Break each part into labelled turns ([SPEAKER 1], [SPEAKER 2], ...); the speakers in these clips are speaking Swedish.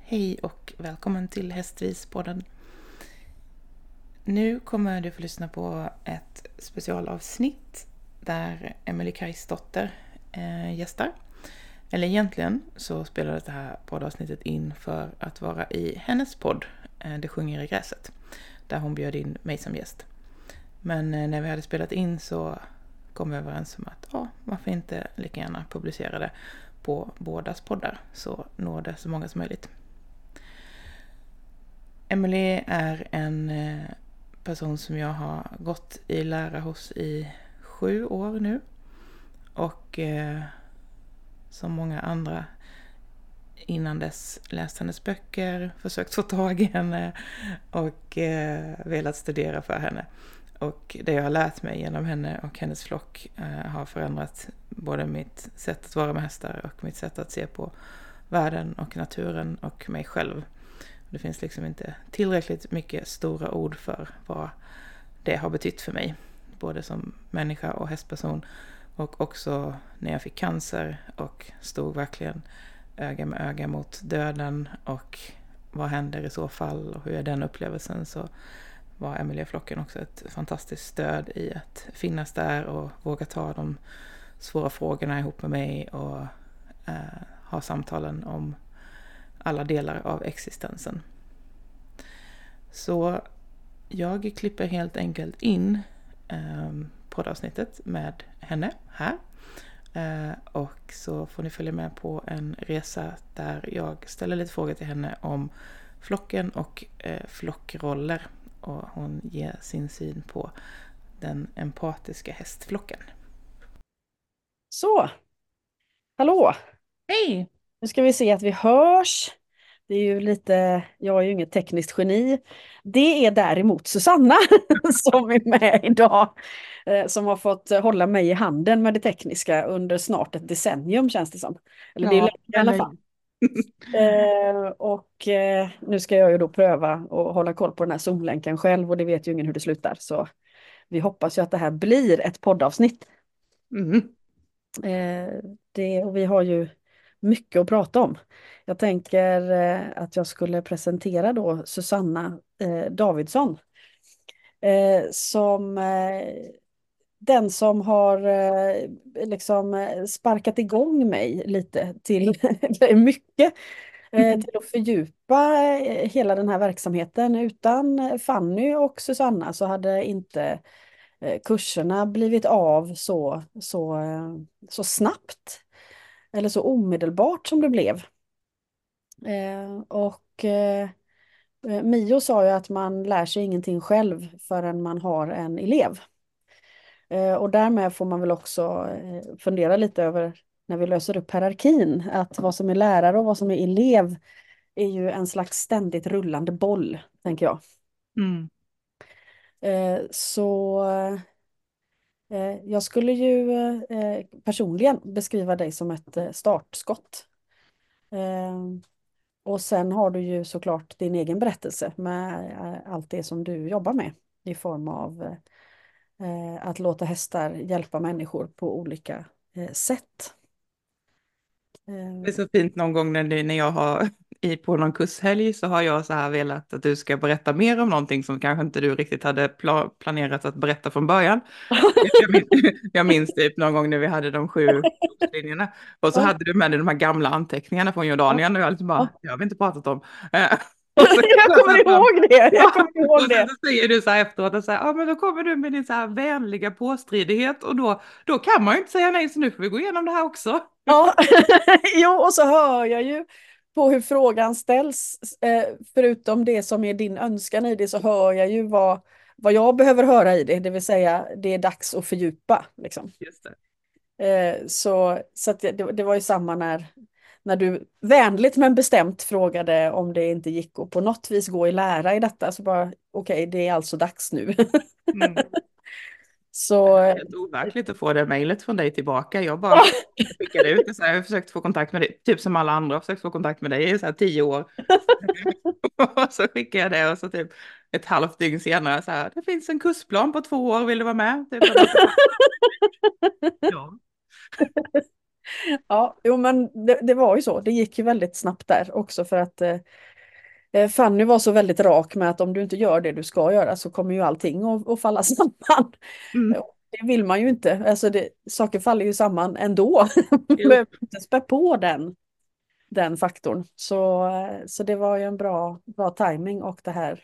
[SPEAKER 1] Hej och välkommen till Hästvispodden. Nu kommer du få lyssna på ett specialavsnitt där Emelie Kajsdotter gästar. Eller egentligen så spelades det här poddavsnittet in för att vara i hennes podd, Det sjunger i gräset, där hon bjöd in mig som gäst. Men när vi hade spelat in så kom vi överens om att varför inte lika gärna publicera det på bådas poddar så når det så många som möjligt. Emelie är en person som jag har gått i lära hos i 7 år nu. Och som många andra innan dess läst hennes böcker, försökt få tag i henne och velat studera för henne. Och det jag har lärt mig genom henne och hennes flock har förändrat både mitt sätt att vara med hästar och mitt sätt att se på världen och naturen och mig själv. Det finns liksom inte tillräckligt mycket stora ord för vad det har betytt för mig. Både som människa och hästperson. Och också när jag fick cancer och stod verkligen öga med öga mot döden. Och vad händer i så fall och hur är den upplevelsen, så var Emelie-flocken också ett fantastiskt stöd i att finnas där och våga ta de svåra frågorna ihop med mig och ha samtalen om alla delar av existensen. Så jag klipper helt enkelt in poddavsnittet med henne här. Och så får ni följa med på en resa där jag ställer lite frågor till henne om flocken och flockroller. Och hon ger sin syn på den empatiska hästflocken.
[SPEAKER 2] Så, hallå!
[SPEAKER 1] Hej!
[SPEAKER 2] Nu ska vi se att vi hörs. Det är ju lite, jag är ju inget tekniskt geni. Det är däremot Susanna som är med idag. Som har fått hålla mig i handen med det tekniska under snart ett decennium, känns det som. Eller det är
[SPEAKER 1] Ja,
[SPEAKER 2] länge i alla fall. Nu ska jag ju då pröva att hålla koll på den här Zoom-länken själv, och det vet ju ingen hur det slutar. Så vi hoppas ju att det här blir ett poddavsnitt.
[SPEAKER 1] Mm.
[SPEAKER 2] Och vi har ju mycket att prata om. Jag tänker att jag skulle presentera då Susanna Davidsson som den som har sparkat igång mig lite till mycket till att fördjupa hela den här verksamheten. Utan Fanny och Susanna så hade inte kurserna blivit av så snabbt eller så omedelbart som det blev. Mio sa ju att man lär sig ingenting själv förrän man har en elev. Och därmed får man väl också fundera lite över, när vi löser upp hierarkin, att vad som är lärare och vad som är elev är ju en slags ständigt rullande boll, tänker jag.
[SPEAKER 1] Mm.
[SPEAKER 2] Jag skulle ju personligen beskriva dig som ett startskott. Och sen har du ju såklart din egen berättelse med allt det som du jobbar med i form av att låta hästar hjälpa människor på olika sätt.
[SPEAKER 1] Det är så fint någon gång när jag har på någon kurshelg så har jag så här velat att du ska berätta mer om någonting som kanske inte du riktigt hade planerat att berätta från början. Jag minns typ någon gång när vi hade de 7 linjerna och så
[SPEAKER 2] Ja,
[SPEAKER 1] hade du med dig de här gamla anteckningarna från
[SPEAKER 2] ja,
[SPEAKER 1] Jordanien och jag liksom bara,
[SPEAKER 2] ja.
[SPEAKER 1] det har vi inte pratat om. Och så
[SPEAKER 2] Jag
[SPEAKER 1] kom
[SPEAKER 2] kommer
[SPEAKER 1] jag fram.
[SPEAKER 2] ihåg det. Jag
[SPEAKER 1] Ja,
[SPEAKER 2] kommer ihåg
[SPEAKER 1] och sen
[SPEAKER 2] det.
[SPEAKER 1] så säger du så här efteråt och säger, ja men då kommer du med din så här vänliga påstridighet och då kan man ju inte säga nej, så nu får vi gå igenom det här också.
[SPEAKER 2] Ja, jo, och så hör jag ju på hur frågan ställs, förutom det som är din önskan i det, så hör jag ju vad jag behöver höra i det vill säga det är dags att fördjupa. Liksom.
[SPEAKER 1] Just det.
[SPEAKER 2] Så att det var ju samma när du vänligt men bestämt frågade om det inte gick att på något vis gå i lära i detta, så bara okej, det är alltså dags nu.
[SPEAKER 1] Mm. Det
[SPEAKER 2] Så
[SPEAKER 1] är helt overkligt att få det mejlet från dig tillbaka. Jag bara skickade ut det så här, jag har försökt få kontakt med dig, typ som alla andra har försökt få kontakt med dig i så här 10 år. Och så skickade jag det och så typ ett halvt dygn senare så här, det finns en kursplan på 2 år, vill du vara med? Typ, ja.
[SPEAKER 2] Ja, jo men det var ju så. Det gick ju väldigt snabbt där också för att Fanny var så väldigt rak med att om du inte gör det du ska göra så kommer ju allting att falla samman.
[SPEAKER 1] Mm.
[SPEAKER 2] Det vill man ju inte. Alltså saker faller ju samman ändå. Man
[SPEAKER 1] Jo.
[SPEAKER 2] behöver inte spä på den faktorn. Så det var ju en bra timing och det här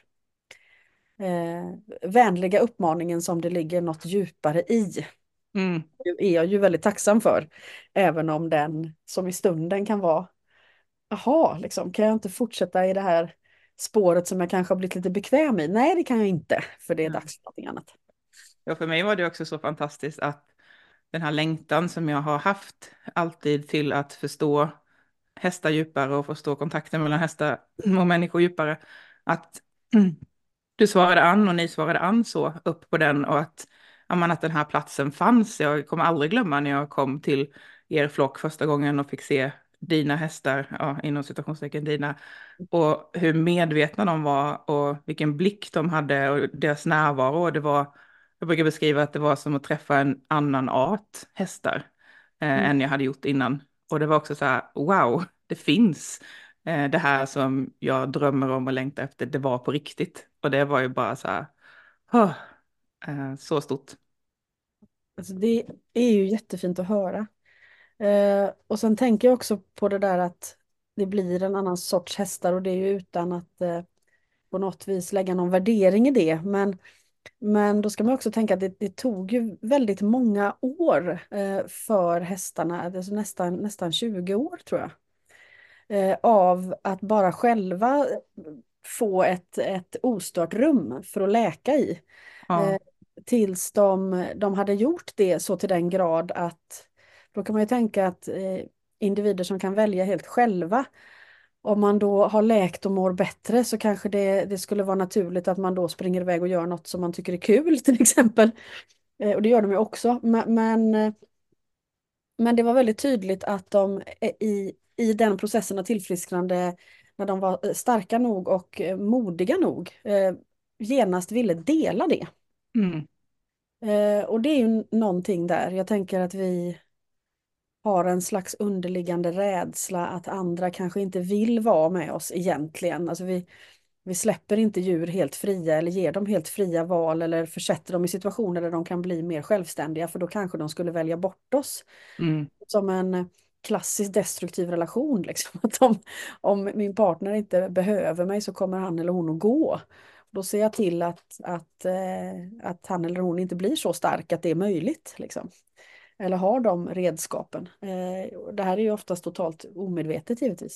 [SPEAKER 2] vänliga uppmaningen som det ligger något djupare i.
[SPEAKER 1] Mm.
[SPEAKER 2] Det är jag ju väldigt tacksam för. Även om den som i stunden kan vara, jaha, liksom, kan jag inte fortsätta i det här spåret som jag kanske har blivit lite bekväm i? Nej, det kan jag inte, för det är
[SPEAKER 1] Nej.
[SPEAKER 2] dags för någonting annat.
[SPEAKER 1] Ja, för mig var det också så fantastiskt att den här längtan som jag har haft alltid till att förstå hästar djupare och förstå kontakten mellan hästar och människor djupare, att du svarade an och ni svarade an så upp på den och att, ja, men att den här platsen fanns. Jag kommer aldrig glömma när jag kom till er flock första gången och fick se dina hästar, ja, inom citationstecken dina, och hur medvetna de var och vilken blick de hade och deras närvaro. Det var, jag brukar beskriva att det var som att träffa en annan art hästar
[SPEAKER 2] Mm.
[SPEAKER 1] än jag hade gjort innan. Och det var också så här, wow, det finns. Det här som jag drömmer om och längtar efter, det var på riktigt. Och det var ju bara så här, "Åh, så stort."
[SPEAKER 2] Alltså det är ju jättefint att höra. Och sen tänker jag också på det där att det blir en annan sorts hästar och det är ju utan att på något vis lägga någon värdering i det. Men då ska man också tänka att det tog ju väldigt många år för hästarna, alltså nästan 20 år tror jag, av att bara själva få ett ostört rum för att läka i.
[SPEAKER 1] Ja.
[SPEAKER 2] Eh, tills de hade gjort det så till den grad att då kan man ju tänka att individer som kan välja helt själva, om man då har läkt och mår bättre så kanske det skulle vara naturligt att man då springer iväg och gör något som man tycker är kul till exempel. Och det gör de ju också. Men det var väldigt tydligt att de i den processen av tillfrisknande, när de var starka nog och modiga nog, genast ville dela det.
[SPEAKER 1] Mm.
[SPEAKER 2] Och det är ju någonting där. Jag tänker att vi har en slags underliggande rädsla att andra kanske inte vill vara med oss egentligen. Alltså vi släpper inte djur helt fria eller ger dem helt fria val eller försätter dem i situationer där de kan bli mer självständiga för då kanske de skulle välja bort oss.
[SPEAKER 1] Mm.
[SPEAKER 2] Som en klassisk destruktiv relation. Liksom. Att om min partner inte behöver mig så kommer han eller hon att gå. Då ser jag till att han eller hon inte blir så stark att det är möjligt. Liksom. Eller har de redskapen. Det här är ju oftast totalt omedvetet givetvis.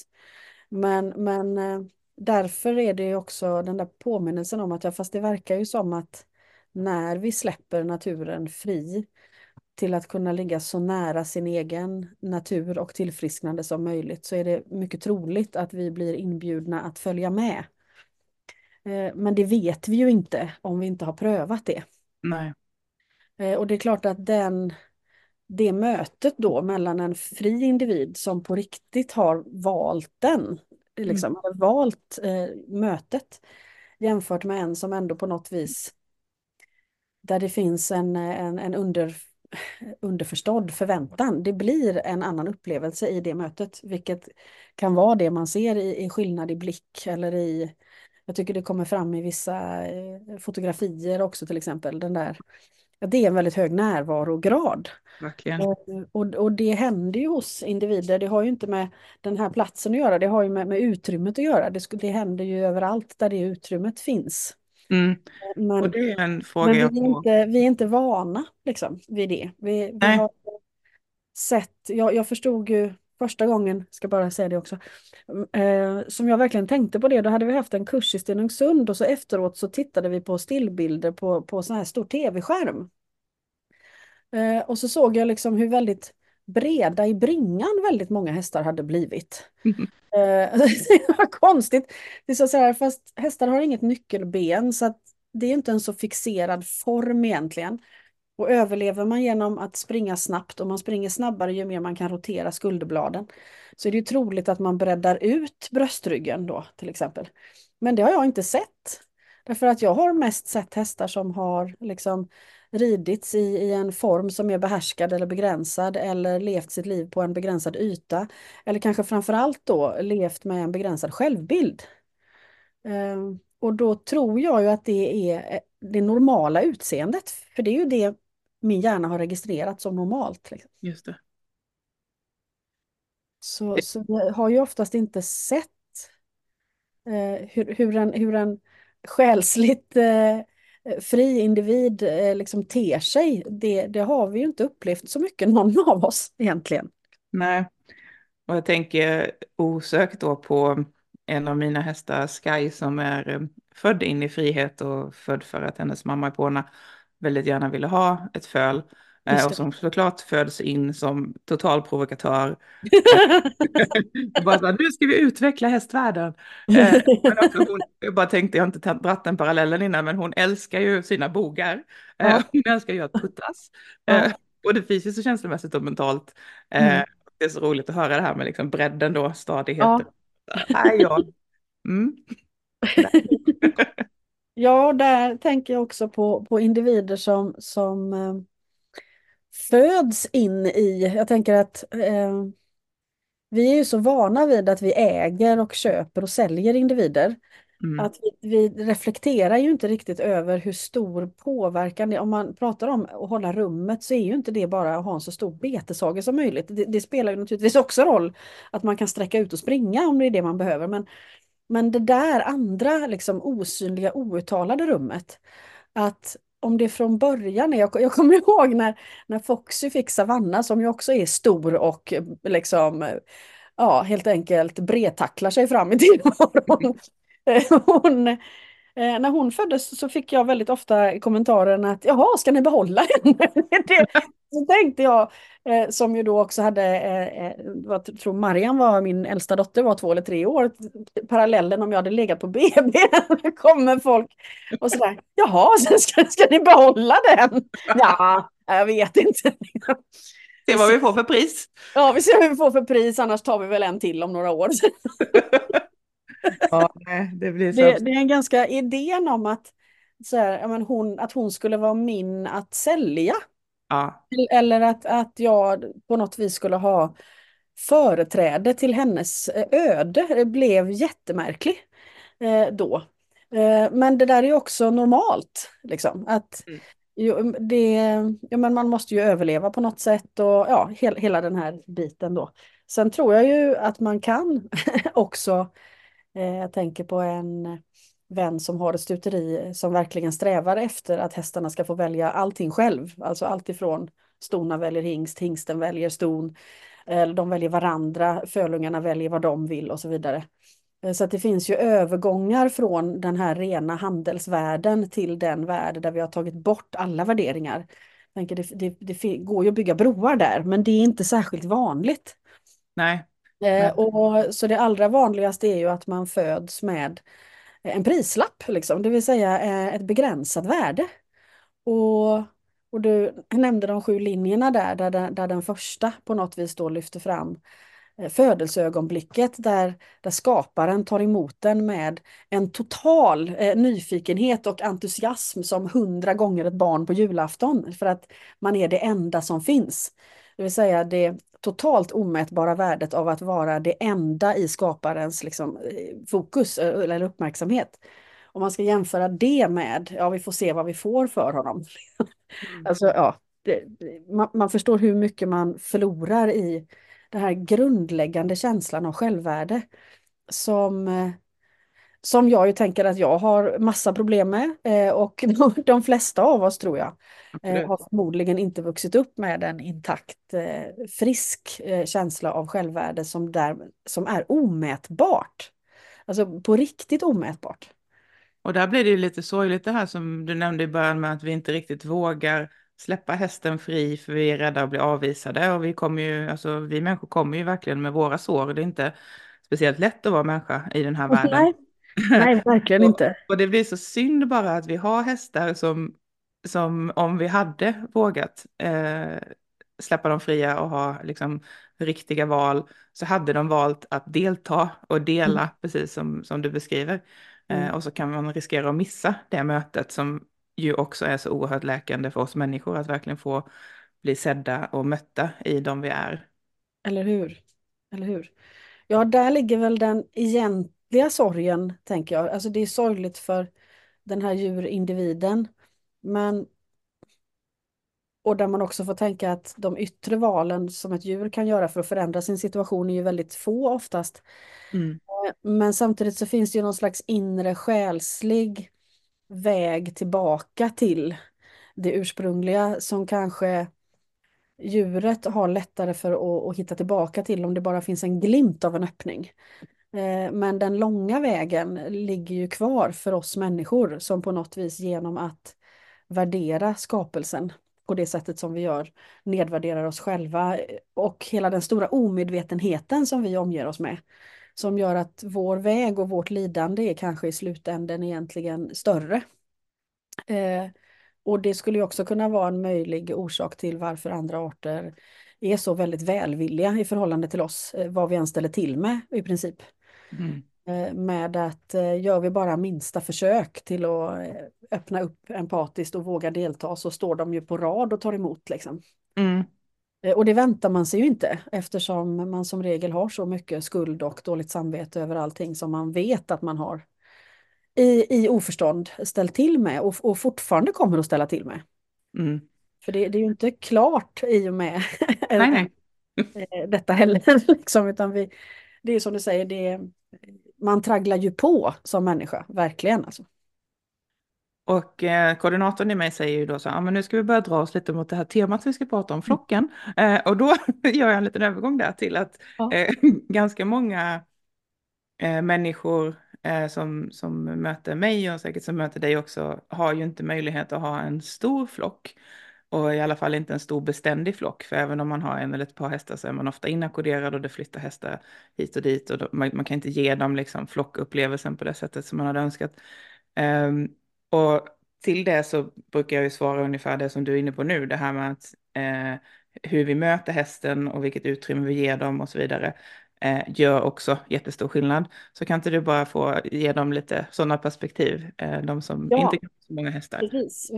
[SPEAKER 2] Men därför är det ju också den där påminnelsen om att fast det verkar ju som att när vi släpper naturen fri till att kunna ligga så nära sin egen natur och tillfrisknande som möjligt så är det mycket troligt att vi blir inbjudna att följa med. Men det vet vi ju inte om vi inte har prövat det.
[SPEAKER 1] Nej.
[SPEAKER 2] Och det är klart att det mötet då mellan en fri individ som på riktigt har valt
[SPEAKER 1] Mm.
[SPEAKER 2] liksom, har valt mötet jämfört med en som ändå på något vis där det finns en underförstådd förväntan. Det blir en annan upplevelse i det mötet, vilket kan vara det man ser i skillnad i blick eller jag tycker det kommer fram i vissa fotografier också till exempel, det är en väldigt hög närvarograd.
[SPEAKER 1] Verkligen.
[SPEAKER 2] Och det händer ju hos individer, det har ju inte med den här platsen att göra, det har ju med utrymmet att göra. Det händer ju överallt där det utrymmet finns.
[SPEAKER 1] Mm. Och
[SPEAKER 2] Men,
[SPEAKER 1] det är en fråga
[SPEAKER 2] men
[SPEAKER 1] jag får.
[SPEAKER 2] vi är inte vana liksom, vid det. Vi
[SPEAKER 1] Nej.
[SPEAKER 2] har sett, jag förstod ju första gången, ska bara säga det också, som jag verkligen tänkte på det, då hade vi haft en kurs i Stenungsund och så efteråt så tittade vi på stillbilder på sån här stor tv-skärm. Och så såg jag liksom hur väldigt breda i bringan väldigt många hästar hade blivit. Det var konstigt. Det är så här, fast hästar har inget nyckelben så att det är inte en så fixerad form egentligen. Och överlever man genom att springa snabbt och man springer snabbare ju mer man kan rotera skulderbladen så är det ju troligt att man breddar ut bröstryggen då till exempel. Men det har jag inte sett. Därför att jag har mest sett hästar som har liksom ridits i en form som är behärskad eller begränsad eller levt sitt liv på en begränsad yta. Eller kanske framförallt då levt med en begränsad självbild. Och då tror jag ju att det är det normala utseendet. För det är ju det min hjärna har registrerat som normalt. Liksom.
[SPEAKER 1] Just det.
[SPEAKER 2] Så vi har ju oftast inte sett hur en själsligt fri individ liksom ter sig. Det har vi ju inte upplevt så mycket, någon av oss egentligen.
[SPEAKER 1] Nej, och jag tänker osökt då på en av mina hästar, Sky, som är född in i frihet och född för att hennes mamma Ipona väldigt gärna ville ha ett föl.
[SPEAKER 2] Just
[SPEAKER 1] Och
[SPEAKER 2] det.
[SPEAKER 1] som såklart föds in som total provokatör. Bara så här, nu ska vi utveckla hästvärlden. Men också hon, jag bara tänkte, jag har inte dratt den parallellen innan, men hon älskar ju sina bogar.
[SPEAKER 2] Ja,
[SPEAKER 1] Hon älskar ju att puttas.
[SPEAKER 2] ja.
[SPEAKER 1] Både fysiskt och känslomässigt och mentalt.
[SPEAKER 2] Mm.
[SPEAKER 1] Det är så roligt att höra det här med liksom bredden då, stadigheten.
[SPEAKER 2] Ja.
[SPEAKER 1] Här är jag. Mm. Där är jag.
[SPEAKER 2] Ja, där tänker jag också på individer som föds in i, jag tänker att vi är ju så vana vid att vi äger och köper och säljer individer.
[SPEAKER 1] Mm.
[SPEAKER 2] Att vi reflekterar ju inte riktigt över hur stor påverkan det är. Om man pratar om att hålla rummet så är ju inte det bara att ha en så stor beteshage som möjligt. Det spelar ju naturligtvis också roll att man kan sträcka ut och springa om det är det man behöver. Men det där andra liksom osynliga, outtalade rummet. Att om det från början är, jag kommer ihåg när Foxy fick Savanna som ju också är stor och liksom, ja, helt enkelt bredtacklar sig fram i tillvaron. Hon, när hon föddes så fick jag väldigt ofta kommentaren att jaha, ska ni behålla henne? Så tänkte jag, som ju då också hade, vad tror Mariam var, min äldsta dotter var 2 eller 3 år, parallellen om jag hade legat på BB, kommer folk och sådär, jaha, ska ni behålla den? Ja, jag vet inte.
[SPEAKER 1] Se vad vi får för pris.
[SPEAKER 2] Ja, vi ser vad vi får för pris, annars tar vi väl en till om några år.
[SPEAKER 1] Ja, nej, det blir så
[SPEAKER 2] Det
[SPEAKER 1] absurt.
[SPEAKER 2] är en ganska idén om att, så här, ja, men att hon skulle vara min att sälja.
[SPEAKER 1] Ja.
[SPEAKER 2] Eller att jag på något vis skulle ha företräde till hennes öde. Det blev jättemärklig då. Men det där är ju också normalt. Liksom, att
[SPEAKER 1] Mm.
[SPEAKER 2] ja, men man måste ju överleva på något sätt och ja, hela den här biten då. Sen tror jag ju att man kan också, jag tänker på en vän som har ett stuteri som verkligen strävar efter att hästarna ska få välja allting själv. Alltså allt ifrån stona väljer hingst, hingsten väljer ston, eller de väljer varandra, fölungarna väljer vad de vill och så vidare. Så att det finns ju övergångar från den här rena handelsvärlden till den värld där vi har tagit bort alla värderingar. Jag tänker det går ju att bygga broar där, men det är inte särskilt vanligt.
[SPEAKER 1] Nej. Nej.
[SPEAKER 2] Så det allra vanligaste är ju att man föds med en prislapp, liksom, det vill säga ett begränsat värde. Och, och du nämnde de 7 linjerna där den första på något vis då lyfter fram födelseögonblicket där skaparen tar emot den med en total nyfikenhet och entusiasm som 100 gånger ett barn på julafton för att man är det enda som finns. Det vill säga det totalt omätbara värdet av att vara det enda i skaparens liksom, fokus eller uppmärksamhet. Om man ska jämföra det med, ja vi får se vad vi får för honom.
[SPEAKER 1] Mm.
[SPEAKER 2] Alltså ja, man förstår hur mycket man förlorar i den här grundläggande känslan av självvärde som, som jag ju tänker att jag har massa problem med och de flesta av oss tror jag
[SPEAKER 1] Absolut.
[SPEAKER 2] har förmodligen inte vuxit upp med en intakt, frisk känsla av självvärde som är omätbart. Alltså på riktigt omätbart.
[SPEAKER 1] Och där blir det ju lite sorgligt det här som du nämnde i början med att vi inte riktigt vågar släppa hästen fri för vi är rädda att bli avvisade. Och vi kommer ju, alltså vi människor kommer ju verkligen med våra sår. Det är inte speciellt lätt att vara människa i den här världen.
[SPEAKER 2] Nej, nej, verkligen inte.
[SPEAKER 1] Och det blir så synd bara att vi har hästar som om vi hade vågat släppa dem fria och ha liksom riktiga val så hade de valt att delta och dela precis som du beskriver.
[SPEAKER 2] Mm.
[SPEAKER 1] Och så kan man riskera att missa det mötet som ju också är så oerhört läkande för oss människor att verkligen få bli sedda och mötta i de vi är.
[SPEAKER 2] Eller hur? Eller hur? Ja, där ligger väl den egentliga sorgen, tänker jag. Alltså det är sorgligt för den här djurindividen. Men, och där man också får tänka att de yttre valen som ett djur kan göra för att förändra sin situation är ju väldigt få oftast.
[SPEAKER 1] Mm.
[SPEAKER 2] Men samtidigt så finns det ju någon slags inre själslig väg tillbaka till det ursprungliga som kanske djuret har lättare för att hitta tillbaka till om det bara finns en glimt av en öppning. Men den långa vägen ligger ju kvar för oss människor som på något vis genom att värdera skapelsen på det sättet som vi gör nedvärderar oss själva och hela den stora omedvetenheten som vi omger oss med som gör att vår väg och vårt lidande är kanske i slutänden egentligen större. Och det skulle ju också kunna vara en möjlig orsak till varför andra arter är så väldigt välvilliga i förhållande till oss, vad vi än ställer till med i princip.
[SPEAKER 1] Mm.
[SPEAKER 2] Med att gör vi bara minsta försök till att öppna upp empatiskt och våga delta så står de ju på rad och tar emot liksom.
[SPEAKER 1] Mm.
[SPEAKER 2] Och det väntar man sig ju inte eftersom man som regel har så mycket skuld och dåligt samvete över allting som man vet att man har i oförstånd ställt till med och fortfarande kommer att ställa till med.
[SPEAKER 1] Mm.
[SPEAKER 2] För det är ju inte klart i och med
[SPEAKER 1] Nej, nej.
[SPEAKER 2] detta heller. Liksom, utan det är som du säger, man tragglar ju på som människa, verkligen. Alltså.
[SPEAKER 1] Och koordinatorn i mig säger ju då så här, men nu ska vi börja dra oss lite mot det här temat vi ska prata om, flocken. Och då gör jag en liten övergång där till att
[SPEAKER 2] Ja.
[SPEAKER 1] ganska många människor som möter mig och säkert som möter dig också har ju inte möjlighet att ha en stor flock. Och i alla fall inte en stor beständig flock. För även om man har en eller ett par hästar så är man ofta inackorderad och det flyttar hästar hit och dit. Och man kan inte ge dem liksom flockupplevelsen på det sättet som man hade önskat. Och till det så brukar jag ju svara ungefär det som du är inne på nu. Det här med att hur vi möter hästen och vilket utrymme vi ger dem och så vidare gör också jättestor skillnad. Så kan inte du bara få ge dem lite sådana perspektiv, de som inte
[SPEAKER 2] Ja,
[SPEAKER 1] kan ha så många hästar.
[SPEAKER 2] precis.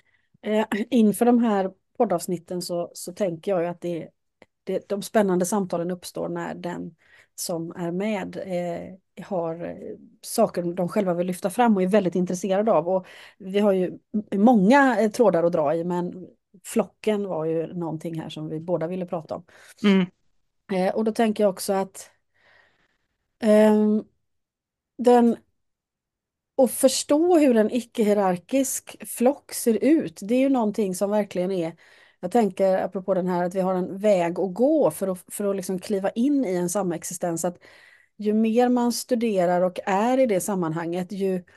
[SPEAKER 2] Inför de här poddavsnitten så tänker jag ju att de spännande samtalen uppstår när den som är med har saker de själva vill lyfta fram och är väldigt intresserade av. Och vi har ju många trådar att dra i, men flocken var ju någonting här som vi båda ville prata om.
[SPEAKER 1] Mm,
[SPEAKER 2] Och då tänker jag också att ehm, den och förstå hur en icke-hierarkisk flock ser ut, det är ju någonting som verkligen är, jag tänker apropå den här att vi har en väg att gå för att liksom kliva in i en samexistens, att ju mer man studerar och är i det sammanhanget,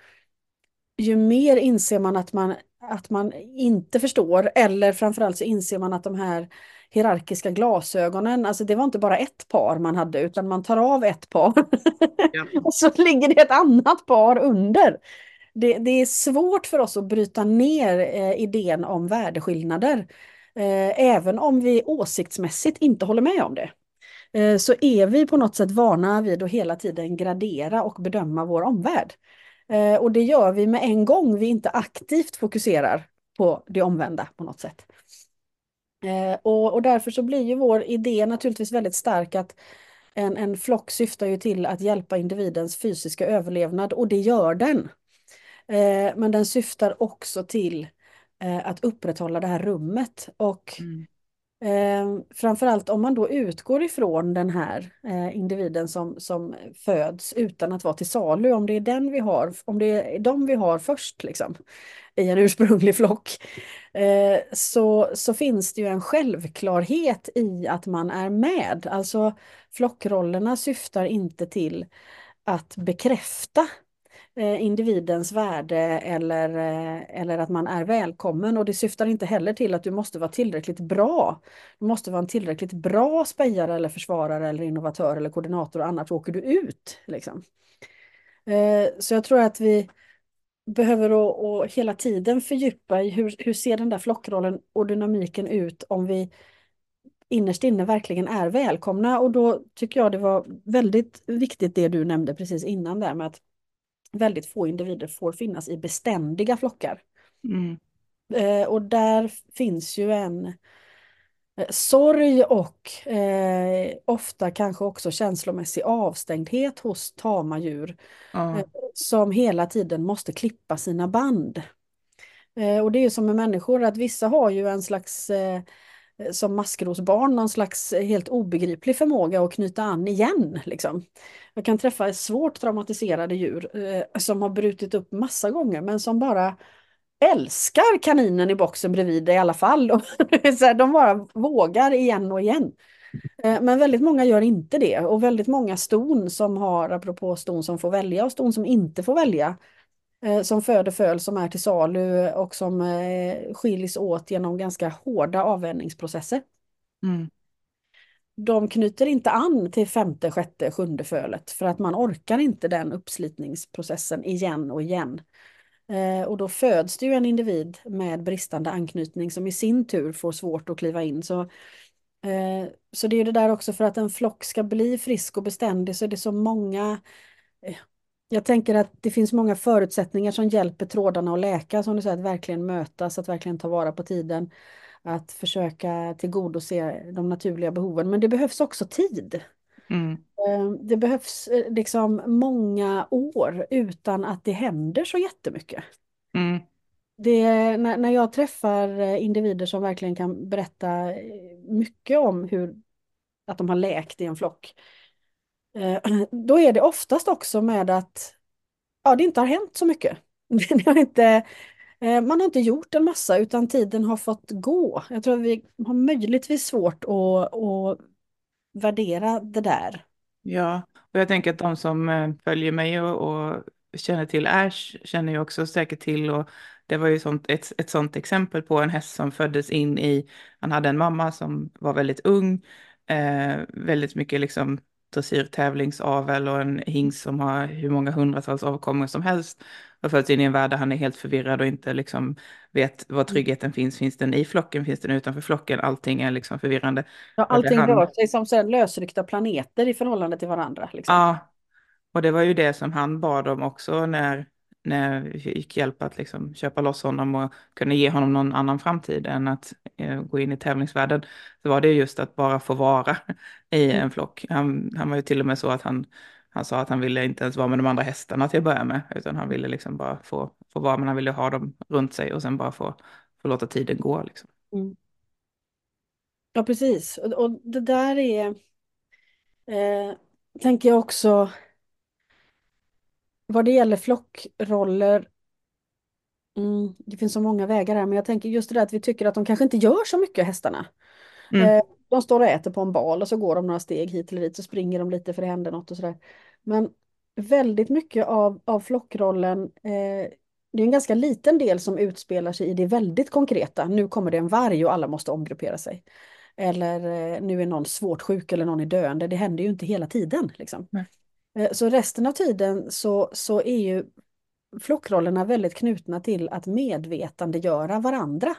[SPEAKER 2] ju mer inser man att man inte förstår, eller framförallt så inser man att de här hierarkiska glasögonen, alltså det var inte bara ett par man hade, utan man tar av ett par
[SPEAKER 1] ja.
[SPEAKER 2] och så ligger det ett annat par under. Det är svårt för oss att bryta ner idén om värdeskillnader. Även om vi åsiktsmässigt inte håller med om det. Så är vi på något sätt vana vid att hela tiden gradera och bedöma vår omvärld. Och det gör vi med en gång vi inte aktivt fokuserar på det omvända på något sätt. Och därför så blir ju vår idé naturligtvis väldigt stark att en flock syftar ju till att hjälpa individens fysiska överlevnad och det gör den. Men den syftar också till att upprätthålla det här rummet och
[SPEAKER 1] Mm,
[SPEAKER 2] framförallt om man då utgår ifrån den här individen som föds utan att vara till salu, om det är den vi har, om det är de vi har först liksom, i en ursprunglig flock, så finns det ju en självklarhet i att man är med. Alltså flockrollerna syftar inte till att bekräfta individens värde eller att man är välkommen. Och det syftar inte heller till att du måste vara tillräckligt bra. Du måste vara en tillräckligt bra spejare eller försvarare eller innovatör eller koordinator, annars åker du ut. Liksom. Så jag tror att vi behöver att hela tiden fördjupa i hur ser den där flockrollen och dynamiken ut om vi innerst inne verkligen är välkomna. Och då tycker jag det var väldigt viktigt det du nämnde precis innan där med att väldigt få individer får finnas i beständiga flockar.
[SPEAKER 1] Mm.
[SPEAKER 2] Och där finns ju en sorg och ofta kanske också känslomässig avstängdhet hos tama djur
[SPEAKER 1] Ja.
[SPEAKER 2] som hela tiden måste klippa sina band. Och det är ju som med människor att vissa har ju en slags som maskrosbarn någon slags helt obegriplig förmåga att knyta an igen. Liksom. Jag kan träffa svårt traumatiserade djur som har brutit upp massa gånger men som bara älskar kaninen i boxen bredvid i alla fall. Och så här, de bara vågar igen och igen. Men väldigt många gör inte det och väldigt många ston som har, apropå ston som får välja och ston som inte får välja, som föder föl som är till salu och som skiljs åt genom ganska hårda avvänjningsprocesser.
[SPEAKER 1] Mm.
[SPEAKER 2] De knyter inte an till femte, sjätte, sjunde fölet för att man orkar inte den uppslitningsprocessen igen och igen. Och då föds det ju en individ med bristande anknytning som i sin tur får svårt att kliva in. Så det är ju det där också för att en flock ska bli frisk och beständig så är det så många. Jag tänker att det finns många förutsättningar som hjälper trådarna att läka, som du säger, att verkligen mötas, att verkligen ta vara på tiden, att försöka tillgodose de naturliga behoven. Men det behövs också tid.
[SPEAKER 1] Mm.
[SPEAKER 2] Det behövs liksom många år utan att det händer så jättemycket.
[SPEAKER 1] Mm.
[SPEAKER 2] När jag träffar individer som verkligen kan berätta mycket om att de har läkt i en flock, då är det oftast också med att det inte har hänt så mycket. Det har inte, man har inte gjort en massa utan tiden har fått gå. Jag tror att vi har möjligtvis svårt att värdera det där.
[SPEAKER 1] Ja, och jag tänker att de som följer mig och känner till Ash känner ju också säkert till, och det var ju ett sånt exempel på en häst som föddes in i, han hade en mamma som var väldigt ung, väldigt mycket liksom dressyrtävlingsavel och en hingst som har hur många hundratals avkommor som helst, och föds in i en värld där han är helt förvirrad och inte liksom vet var tryggheten finns. Finns den i flocken? Finns den utanför flocken? Allting är liksom förvirrande.
[SPEAKER 2] Ja,
[SPEAKER 1] Och det
[SPEAKER 2] allting
[SPEAKER 1] han,
[SPEAKER 2] rör sig som så här lösryckta planeter i förhållande till varandra. Liksom.
[SPEAKER 1] ja, och det var ju det som han bad om också när vi fick hjälp att liksom köpa loss honom och kunna ge honom någon annan framtid än att gå in i tävlingsvärlden. Så var det just att bara få vara i
[SPEAKER 2] Mm.
[SPEAKER 1] en flock. Han var ju till och med så att han sa att han ville inte ens vara med de andra hästarna till att börja med, utan han ville liksom bara få vara, men han ville ha dem runt sig och sen bara få låta tiden gå liksom.
[SPEAKER 2] Mm. Ja, precis. Och det där är, tänker jag också, vad det gäller flockroller. Det finns så många vägar här, men jag tänker just det där att vi tycker att de kanske inte gör så mycket, hästarna.
[SPEAKER 1] Mm,
[SPEAKER 2] De står och äter på en bal och så går de några steg hit eller dit så springer de lite för det händer något och sådär. Men väldigt mycket av flockrollen, det är en ganska liten del som utspelar sig i det väldigt konkreta. Nu kommer det en varg och alla måste omgruppera sig. Eller nu är någon svårt sjuk eller någon är döende. Det händer ju inte hela tiden. Liksom.
[SPEAKER 1] nej.
[SPEAKER 2] Så resten av tiden så är ju flockrollerna väldigt knutna till att medvetandegöra varandra.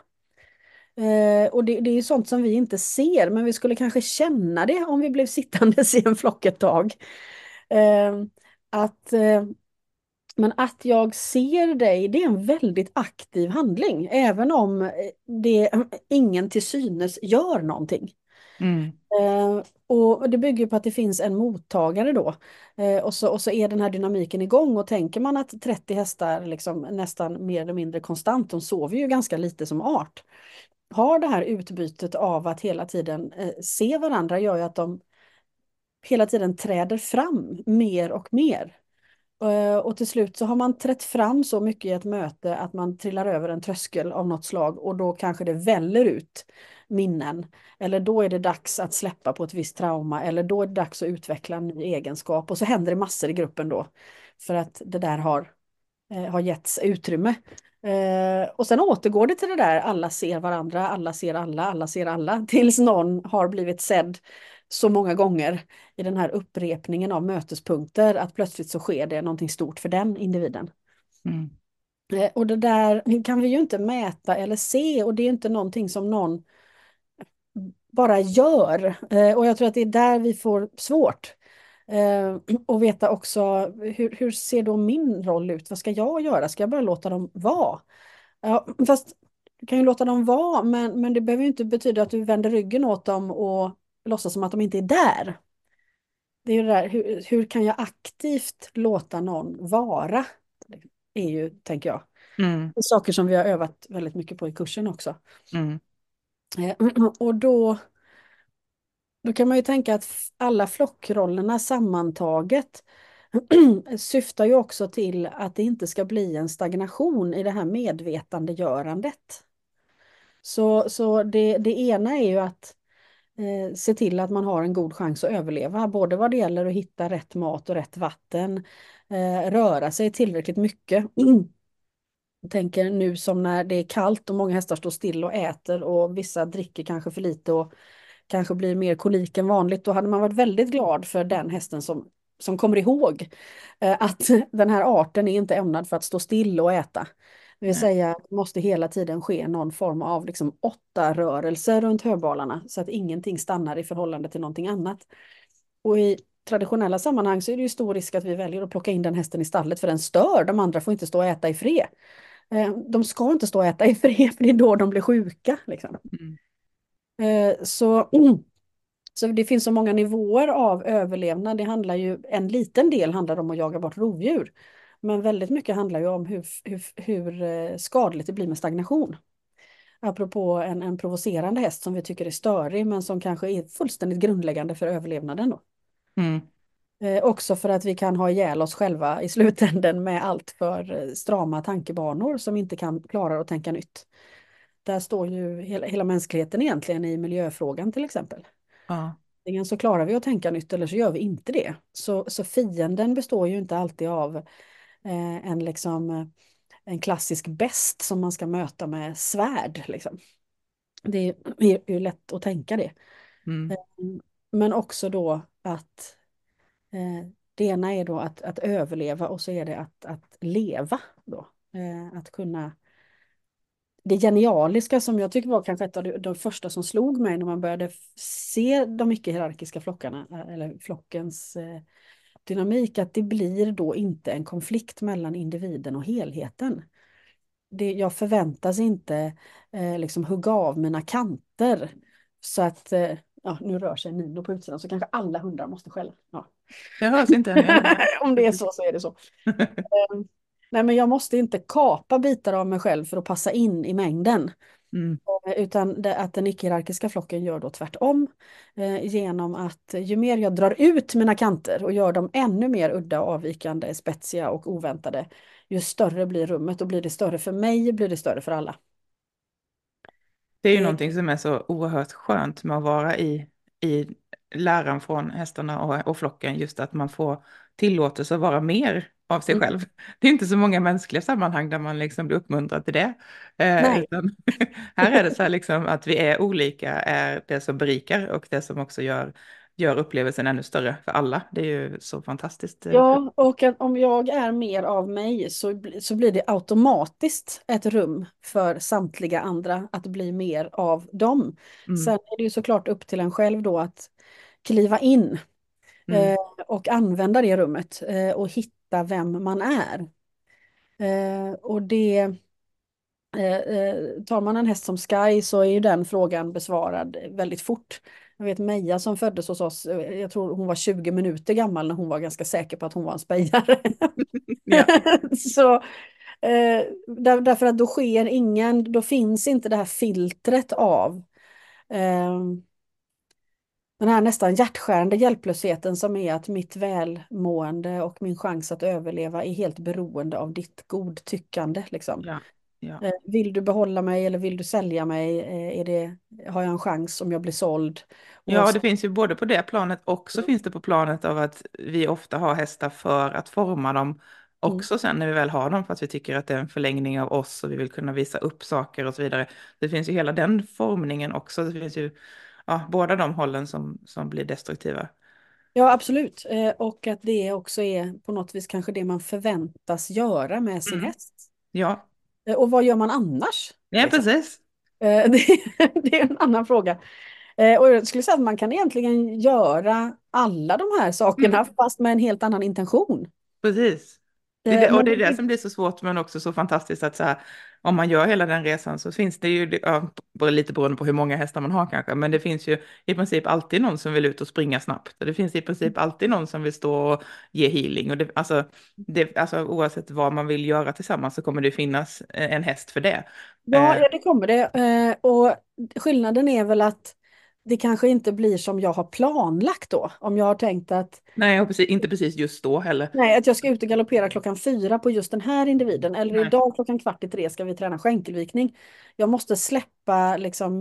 [SPEAKER 2] Och det är ju sånt som vi inte ser, men vi skulle kanske känna det om vi blev sittandes i en flock ett tag. Eh, att, eh, men att jag ser dig, det är en väldigt aktiv handling, även om ingen till synes gör någonting.
[SPEAKER 1] Mm,
[SPEAKER 2] Och det bygger på att det finns en mottagare då. Och så är den här dynamiken igång och tänker man att 30 hästar liksom nästan mer eller mindre konstant, de sover ju ganska lite som art. Har det här utbytet av att hela tiden se varandra gör ju att de hela tiden träder fram mer och mer. Och till slut så har man trätt fram så mycket i ett möte att man trillar över en tröskel av något slag och då kanske det väller ut minnen. Eller då är det dags att släppa på ett visst trauma eller då är det dags att utveckla en ny egenskap och så händer det massor i gruppen då. För att det där har getts utrymme. Och sen återgår det till det där, alla ser varandra, alla ser alla, tills någon har blivit sedd så många gånger i den här upprepningen av mötespunkter att plötsligt så sker det någonting stort för den individen.
[SPEAKER 1] mm,
[SPEAKER 2] Och det där kan vi ju inte mäta eller se och det är inte någonting som någon bara gör. Och jag tror att det är där vi får svårt. Och veta också hur ser då min roll ut? Vad ska jag göra? Ska jag bara låta dem vara? Ja, fast du kan ju låta dem vara, men det behöver ju inte betyda att du vänder ryggen åt dem och låtsas som att de inte är där. Det är ju det där, hur kan jag aktivt låta någon vara? Det är ju, tänker jag,
[SPEAKER 1] Mm,
[SPEAKER 2] saker som vi har övat väldigt mycket på i kursen också.
[SPEAKER 1] mm,
[SPEAKER 2] Eh, Och då kan man ju tänka att alla flockrollerna sammantaget syftar ju också till att det inte ska bli en stagnation i det här medvetandegörandet. Så det ena är ju att se till att man har en god chans att överleva, både vad det gäller att hitta rätt mat och rätt vatten, röra sig tillräckligt mycket. Jag tänker nu som när det är kallt och många hästar står still och äter och vissa dricker kanske för lite och kanske blir mer kolik än vanligt. Då hade man varit väldigt glad för den hästen som kommer ihåg att den här arten är inte ämnad för att stå still och äta. Det vill
[SPEAKER 1] nej,
[SPEAKER 2] säga, det måste hela tiden ske någon form av liksom 8 rörelser runt höbalarna så att ingenting stannar i förhållande till någonting annat. Och i traditionella sammanhang så är det ju stor risk att vi väljer att plocka in den hästen i stallet för den stör. De andra får inte stå och äta i fred. De ska inte stå och äta i fred för det är då de blir sjuka. Liksom.
[SPEAKER 1] mm,
[SPEAKER 2] Så, så det finns så många nivåer av överlevnad. Det handlar ju, en liten del handlar om att jaga bort rovdjur. Men väldigt mycket handlar ju om hur skadligt det blir med stagnation. Apropå en provocerande häst som vi tycker är störig men som kanske är fullständigt grundläggande för överlevnaden då.
[SPEAKER 1] mm,
[SPEAKER 2] Också för att vi kan ha ihjäl oss själva i slutänden med allt för strama tankebanor som inte kan klara att tänka nytt. Där står ju hela mänskligheten egentligen i miljöfrågan till exempel.
[SPEAKER 1] ja,
[SPEAKER 2] Antingen så klarar vi att tänka nytt eller så gör vi inte det. Så fienden består ju inte alltid av en klassisk bäst som man ska möta med svärd. Liksom. Det är ju lätt att tänka det.
[SPEAKER 1] mm,
[SPEAKER 2] Eh, Men också då att det ena är då att överleva och så är det att leva då. Att kunna det genialiska som jag tycker var kanske ett av de första som slog mig när man började se de icke-hierarkiska flockarna eller flockens dynamik, att det blir då inte en konflikt mellan individen och helheten. Jag förväntas inte liksom hugga av mina kanter så att ja, nu rör sig Nino på utsidan så kanske alla hundar måste skälla. Ja.
[SPEAKER 1] det hörs inte än, jag hör.
[SPEAKER 2] Om det är så är det så. Nej, men jag måste inte kapa bitar av mig själv för att passa in i mängden.
[SPEAKER 1] Mm,
[SPEAKER 2] Utan att den icke-hierarkiska flocken gör då tvärtom. Genom att ju mer jag drar ut mina kanter och gör dem ännu mer udda, avvikande, spetsiga och oväntade, ju större blir rummet och blir det större för mig blir det större för alla.
[SPEAKER 1] det är ju
[SPEAKER 2] Det,
[SPEAKER 1] någonting som är så oerhört skönt med att vara i läran från hästarna och flocken, just att man får tillåtelse att vara mer av sig
[SPEAKER 2] mm,
[SPEAKER 1] själv. Det är inte så många mänskliga sammanhang där man liksom blir uppmuntrad till det.
[SPEAKER 2] nej.
[SPEAKER 1] Utan här är det så här liksom att vi är olika är det som berikar och det som också gör upplevelsen ännu större för alla. Det är ju så fantastiskt.
[SPEAKER 2] Ja, och att om jag är mer av mig så blir det automatiskt ett rum för samtliga andra att bli mer av dem. Sen
[SPEAKER 1] Mm,
[SPEAKER 2] är det ju såklart upp till en själv då att kliva in
[SPEAKER 1] mm,
[SPEAKER 2] och använda det rummet och hitta vem man är. Och det tar man en häst som Sky så är ju den frågan besvarad väldigt fort. Jag vet Meja som föddes hos oss, jag tror hon var 20 minuter gammal när hon var ganska säker på att hon var en spejare.
[SPEAKER 1] ja,
[SPEAKER 2] Så, därför att då finns inte det här filtret av eh, den här nästan hjärtskärande hjälplösheten som är att mitt välmående och min chans att överleva är helt beroende av ditt godtyckande. Liksom.
[SPEAKER 1] ja, ja.
[SPEAKER 2] Vill du behålla mig eller vill du sälja mig? Har jag en chans om jag blir såld? Och
[SPEAKER 1] Ja,
[SPEAKER 2] så,
[SPEAKER 1] det finns ju både på det planet och så finns det på planet av att vi ofta har hästar för att forma dem
[SPEAKER 2] mm.
[SPEAKER 1] också sen när vi väl har dem för att vi tycker att det är en förlängning av oss och vi vill kunna visa upp saker och så vidare. Det finns ju hela den formningen också. Det finns ju båda de hållen som blir destruktiva.
[SPEAKER 2] Ja, absolut. Och att det också är på något vis kanske det man förväntas göra med sin
[SPEAKER 1] Mm.
[SPEAKER 2] häst.
[SPEAKER 1] Ja,
[SPEAKER 2] Och vad gör man annars?
[SPEAKER 1] ja
[SPEAKER 2] Liksom?
[SPEAKER 1] precis.
[SPEAKER 2] Det är en annan fråga. Och jag skulle säga att man kan egentligen göra alla de här sakerna
[SPEAKER 1] Mm.
[SPEAKER 2] fast med en helt annan intention.
[SPEAKER 1] Precis. Och
[SPEAKER 2] Men
[SPEAKER 1] det är det som blir så svårt men också så fantastiskt att så här, om man gör hela den resan så finns det ju, ja, lite beroende på hur många hästar man har kanske, men det finns ju i princip alltid någon som vill ut och springa snabbt. Och det finns i princip alltid någon som vill stå och ge healing. Och alltså oavsett vad man vill göra tillsammans så kommer det finnas en häst för det.
[SPEAKER 2] ja, ja, det kommer det. Och skillnaden är väl att det kanske inte blir som jag har planlagt då. Om jag har tänkt att
[SPEAKER 1] Nej, och precis, inte precis just då heller.
[SPEAKER 2] nej, att jag ska ut och galoppera 4:00 på just den här individen. Eller
[SPEAKER 1] Nej.
[SPEAKER 2] idag 2:15 ska vi träna skänkelvikning. Jag måste släppa liksom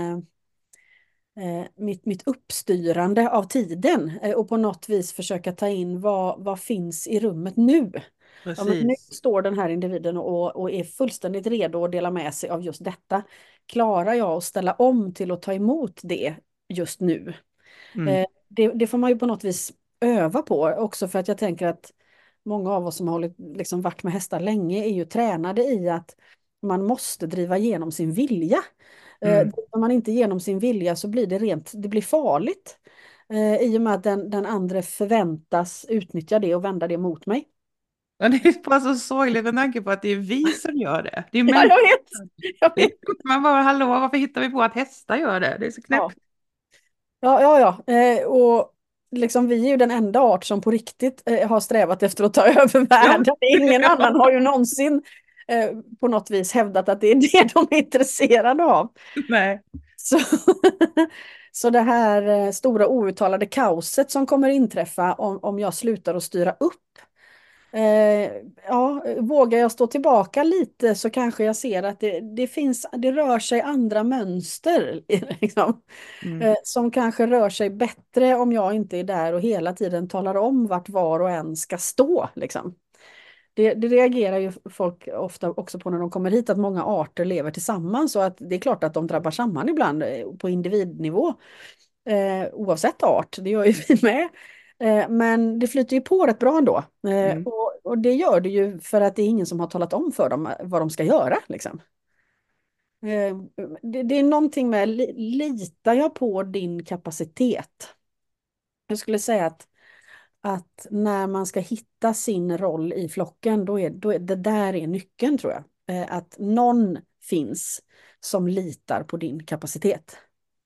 [SPEAKER 2] mitt uppstyrande av tiden och på något vis försöka ta in vad finns i rummet nu. Ja, men nu
[SPEAKER 1] Precis.
[SPEAKER 2] står den här individen och är fullständigt redo att dela med sig av just detta. Klarar jag att ställa om till att ta emot det just nu?
[SPEAKER 1] Mm.
[SPEAKER 2] Det får man ju på något vis öva på också, för att jag tänker att många av oss som har liksom varit med hästar länge är ju tränade i att man måste driva igenom sin vilja.
[SPEAKER 1] Mm.
[SPEAKER 2] Driver man inte igenom sin vilja så blir det blir farligt. I och med att den andra förväntas utnyttja det och vända det mot mig.
[SPEAKER 1] Och det är bara så sorgligt med tanke på att det är vi som gör det. Det är
[SPEAKER 2] Ja, jag
[SPEAKER 1] människor.
[SPEAKER 2] vet. Jag
[SPEAKER 1] Det är,
[SPEAKER 2] vet.
[SPEAKER 1] man bara, hallå, varför hittar vi på att hästar gör det? Det är så
[SPEAKER 2] Ja,
[SPEAKER 1] knäppt.
[SPEAKER 2] ja. Och liksom vi är ju den enda art som på riktigt har strävat efter att ta över
[SPEAKER 1] Ja.
[SPEAKER 2] världen. Ingen
[SPEAKER 1] Ja.
[SPEAKER 2] annan har ju någonsin på något vis hävdat att det är det de är intresserade av.
[SPEAKER 1] Nej.
[SPEAKER 2] Så, så det här stora outtalade kaoset som kommer inträffa om jag slutar att styra upp. Ja, vågar jag stå tillbaka lite så kanske jag ser att det rör sig andra mönster liksom,
[SPEAKER 1] Mm.
[SPEAKER 2] som kanske rör sig bättre om jag inte är där och hela tiden talar om vart var och en ska stå. Liksom. Det reagerar ju folk ofta också på när de kommer hit, att många arter lever tillsammans och att det är klart att de drabbar samman ibland på individnivå. Oavsett art, det gör ju vi med. Men det flyter ju på rätt bra ändå.
[SPEAKER 1] Mm.
[SPEAKER 2] Och det gör det ju för att det är ingen som har talat om för dem vad de ska göra. Liksom. Det är någonting med, litar jag på din kapacitet? Jag skulle säga att när man ska hitta sin roll i flocken, då är det där är nyckeln tror jag. Att någon finns som litar på din kapacitet.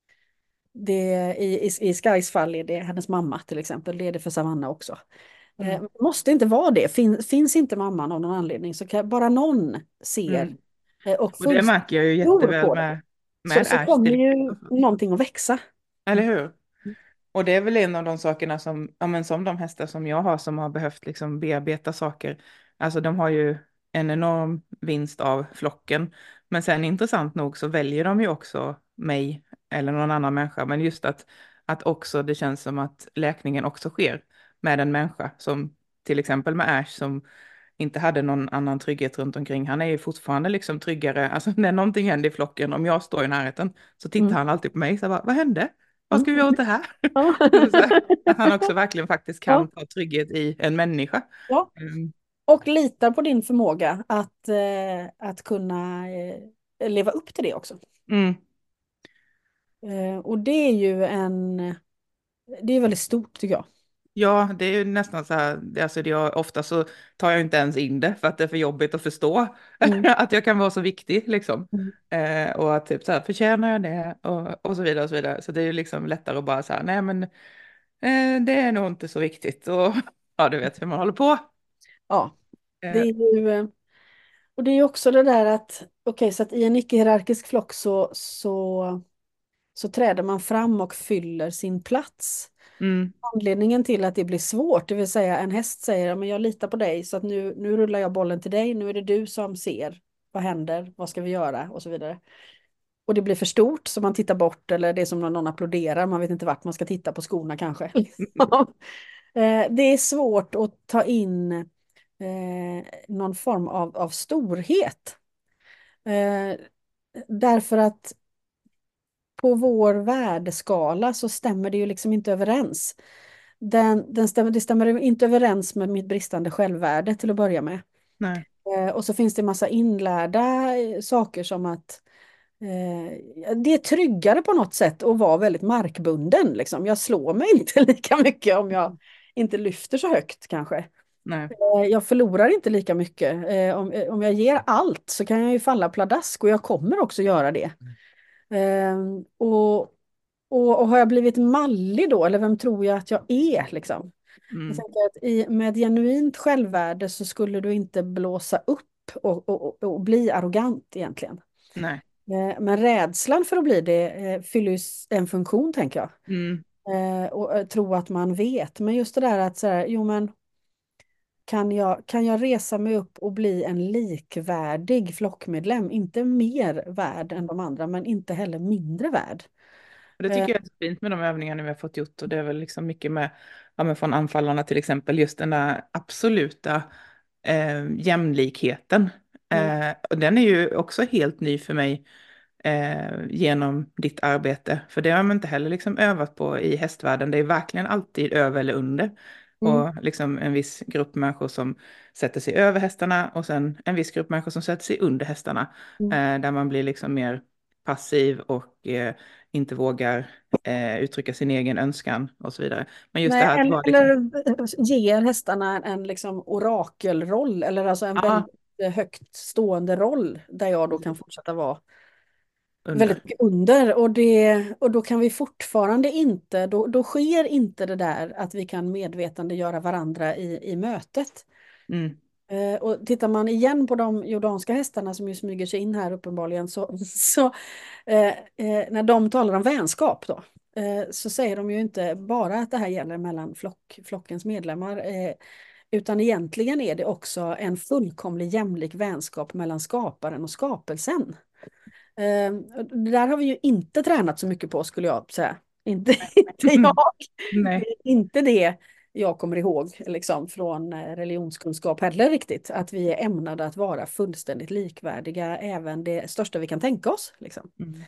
[SPEAKER 2] I Skys fall är det hennes mamma till exempel, det är det för Savanna också.
[SPEAKER 1] Mm.
[SPEAKER 2] Måste inte vara det, finns inte mamman av någon anledning så kan bara någon ser
[SPEAKER 1] Mm.
[SPEAKER 2] och
[SPEAKER 1] Och det märker jag ju
[SPEAKER 2] tror
[SPEAKER 1] jätteväl
[SPEAKER 2] på det.
[SPEAKER 1] med
[SPEAKER 2] Så
[SPEAKER 1] Ash
[SPEAKER 2] kommer
[SPEAKER 1] till
[SPEAKER 2] ju
[SPEAKER 1] exempel.
[SPEAKER 2] någonting att växa.
[SPEAKER 1] Eller hur? Och det är väl en av de sakerna som, ja, men som de hästar som jag har som har behövt liksom bearbeta saker. Alltså de har ju en enorm vinst av flocken. Men sen intressant nog så väljer de ju också mig eller någon annan människa. Men just att också det känns som att läkningen också sker med en människa. Som till exempel med Ash som inte hade någon annan trygghet runt omkring. Han är ju fortfarande liksom tryggare. Alltså när någonting händer i flocken, om jag står i närheten så tittar
[SPEAKER 2] Mm.
[SPEAKER 1] han alltid på mig. Så jag bara, vad hände? Vad
[SPEAKER 2] Mm.
[SPEAKER 1] ska vi göra åt det här?
[SPEAKER 2] Ja.
[SPEAKER 1] Så att han också verkligen faktiskt
[SPEAKER 2] Ja.
[SPEAKER 1] kan ta trygghet i en människa.
[SPEAKER 2] Ja.
[SPEAKER 1] Mm.
[SPEAKER 2] Och litar på din förmåga att kunna leva upp till det också.
[SPEAKER 1] Mm.
[SPEAKER 2] Och det är ju det är väldigt stort tycker jag.
[SPEAKER 1] Ja, det är ju nästan så här, alltså ofta så tar jag inte ens in det för att det är för jobbigt att förstå
[SPEAKER 2] Mm.
[SPEAKER 1] att jag kan vara så viktig liksom.
[SPEAKER 2] Mm.
[SPEAKER 1] Och att typ så här, förtjänar jag det? Och så vidare och så vidare. Så det är ju liksom lättare att bara säga, nej men det är nog inte så viktigt. Och ja, du vet hur man håller på.
[SPEAKER 2] Ja, det
[SPEAKER 1] Eh,
[SPEAKER 2] är ju, och det är ju också det där att, okej, så att i en icke-hierarkisk flock så träder man fram och fyller sin plats.
[SPEAKER 1] mm,
[SPEAKER 2] Anledningen till att det blir svårt, det vill säga en häst säger, "Ja, men jag litar på dig så att nu rullar jag bollen till dig, nu är det du som ser, vad händer, vad ska vi göra och så vidare. Och det blir för stort så man tittar bort eller det är som när någon applåderar, man vet inte vart man ska titta på skorna kanske. Det är svårt att ta in någon form av storhet. Därför att på vår värdeskala så stämmer det ju liksom inte överens. Det stämmer inte överens med mitt bristande självvärde till att börja med.
[SPEAKER 1] nej.
[SPEAKER 2] Och så finns det en massa inlärda saker som att det är tryggare på något sätt att vara väldigt markbunden. Liksom. Jag slår mig inte lika mycket om jag inte lyfter så högt kanske.
[SPEAKER 1] Nej.
[SPEAKER 2] Jag förlorar inte lika mycket. Om jag ger allt så kan jag ju falla pladask och jag kommer också göra det. Och, och har jag blivit mallig då, eller vem tror jag att jag är liksom? Jag
[SPEAKER 1] Mm.
[SPEAKER 2] tänker att med ett genuint självvärde så skulle du inte blåsa upp och bli arrogant egentligen.
[SPEAKER 1] Nej.
[SPEAKER 2] Men rädslan för att bli det fyller ju en funktion, tänker jag.
[SPEAKER 1] Mm.
[SPEAKER 2] Och tro att man vet. Men just det där att så här, jo men kan jag resa mig upp och bli en likvärdig flockmedlem? Inte mer värd än de andra, men inte heller mindre värd.
[SPEAKER 1] Och det
[SPEAKER 2] Eh,
[SPEAKER 1] tycker jag är så fint med de övningarna vi har fått gjort och det är väl liksom mycket med, ja, men från anfallarna till exempel, just den där absoluta jämlikheten.
[SPEAKER 2] mm,
[SPEAKER 1] Och den är ju också helt ny för mig genom ditt arbete. För det har man inte heller liksom övat på i hästvärlden. Det är verkligen alltid över eller under.
[SPEAKER 2] mm,
[SPEAKER 1] Och liksom en viss grupp människor som sätter sig över hästarna och sen en viss grupp människor som sätter sig under hästarna.
[SPEAKER 2] mm.
[SPEAKER 1] Där man blir liksom mer passiv och inte vågar uttrycka sin egen önskan och så vidare. Men just det
[SPEAKER 2] Nej,
[SPEAKER 1] här att
[SPEAKER 2] eller,
[SPEAKER 1] vara liksom,
[SPEAKER 2] ger hästarna en liksom orakelroll, eller alltså en
[SPEAKER 1] ja,
[SPEAKER 2] väldigt högt stående roll där jag då kan fortsätta vara
[SPEAKER 1] under.
[SPEAKER 2] väldigt mycket under. Och då kan vi fortfarande inte, då sker inte det där att vi kan medvetandegöra varandra i mötet.
[SPEAKER 1] Mm,
[SPEAKER 2] Och tittar man igen på de jordanska hästarna som ju smyger sig in här uppenbarligen så när de talar om vänskap då så säger de ju inte bara att det här gäller mellan flockens medlemmar utan egentligen är det också en fullkomlig jämlik vänskap mellan skaparen och skapelsen. Det där har vi ju inte tränat så mycket på skulle jag säga. Inte, inte jag. Det
[SPEAKER 1] nej.
[SPEAKER 2] är inte det jag kommer ihåg liksom, från religionskunskap heller riktigt. Att vi är ämnade att vara fullständigt likvärdiga, även det största vi kan tänka oss. Liksom.
[SPEAKER 1] Mm,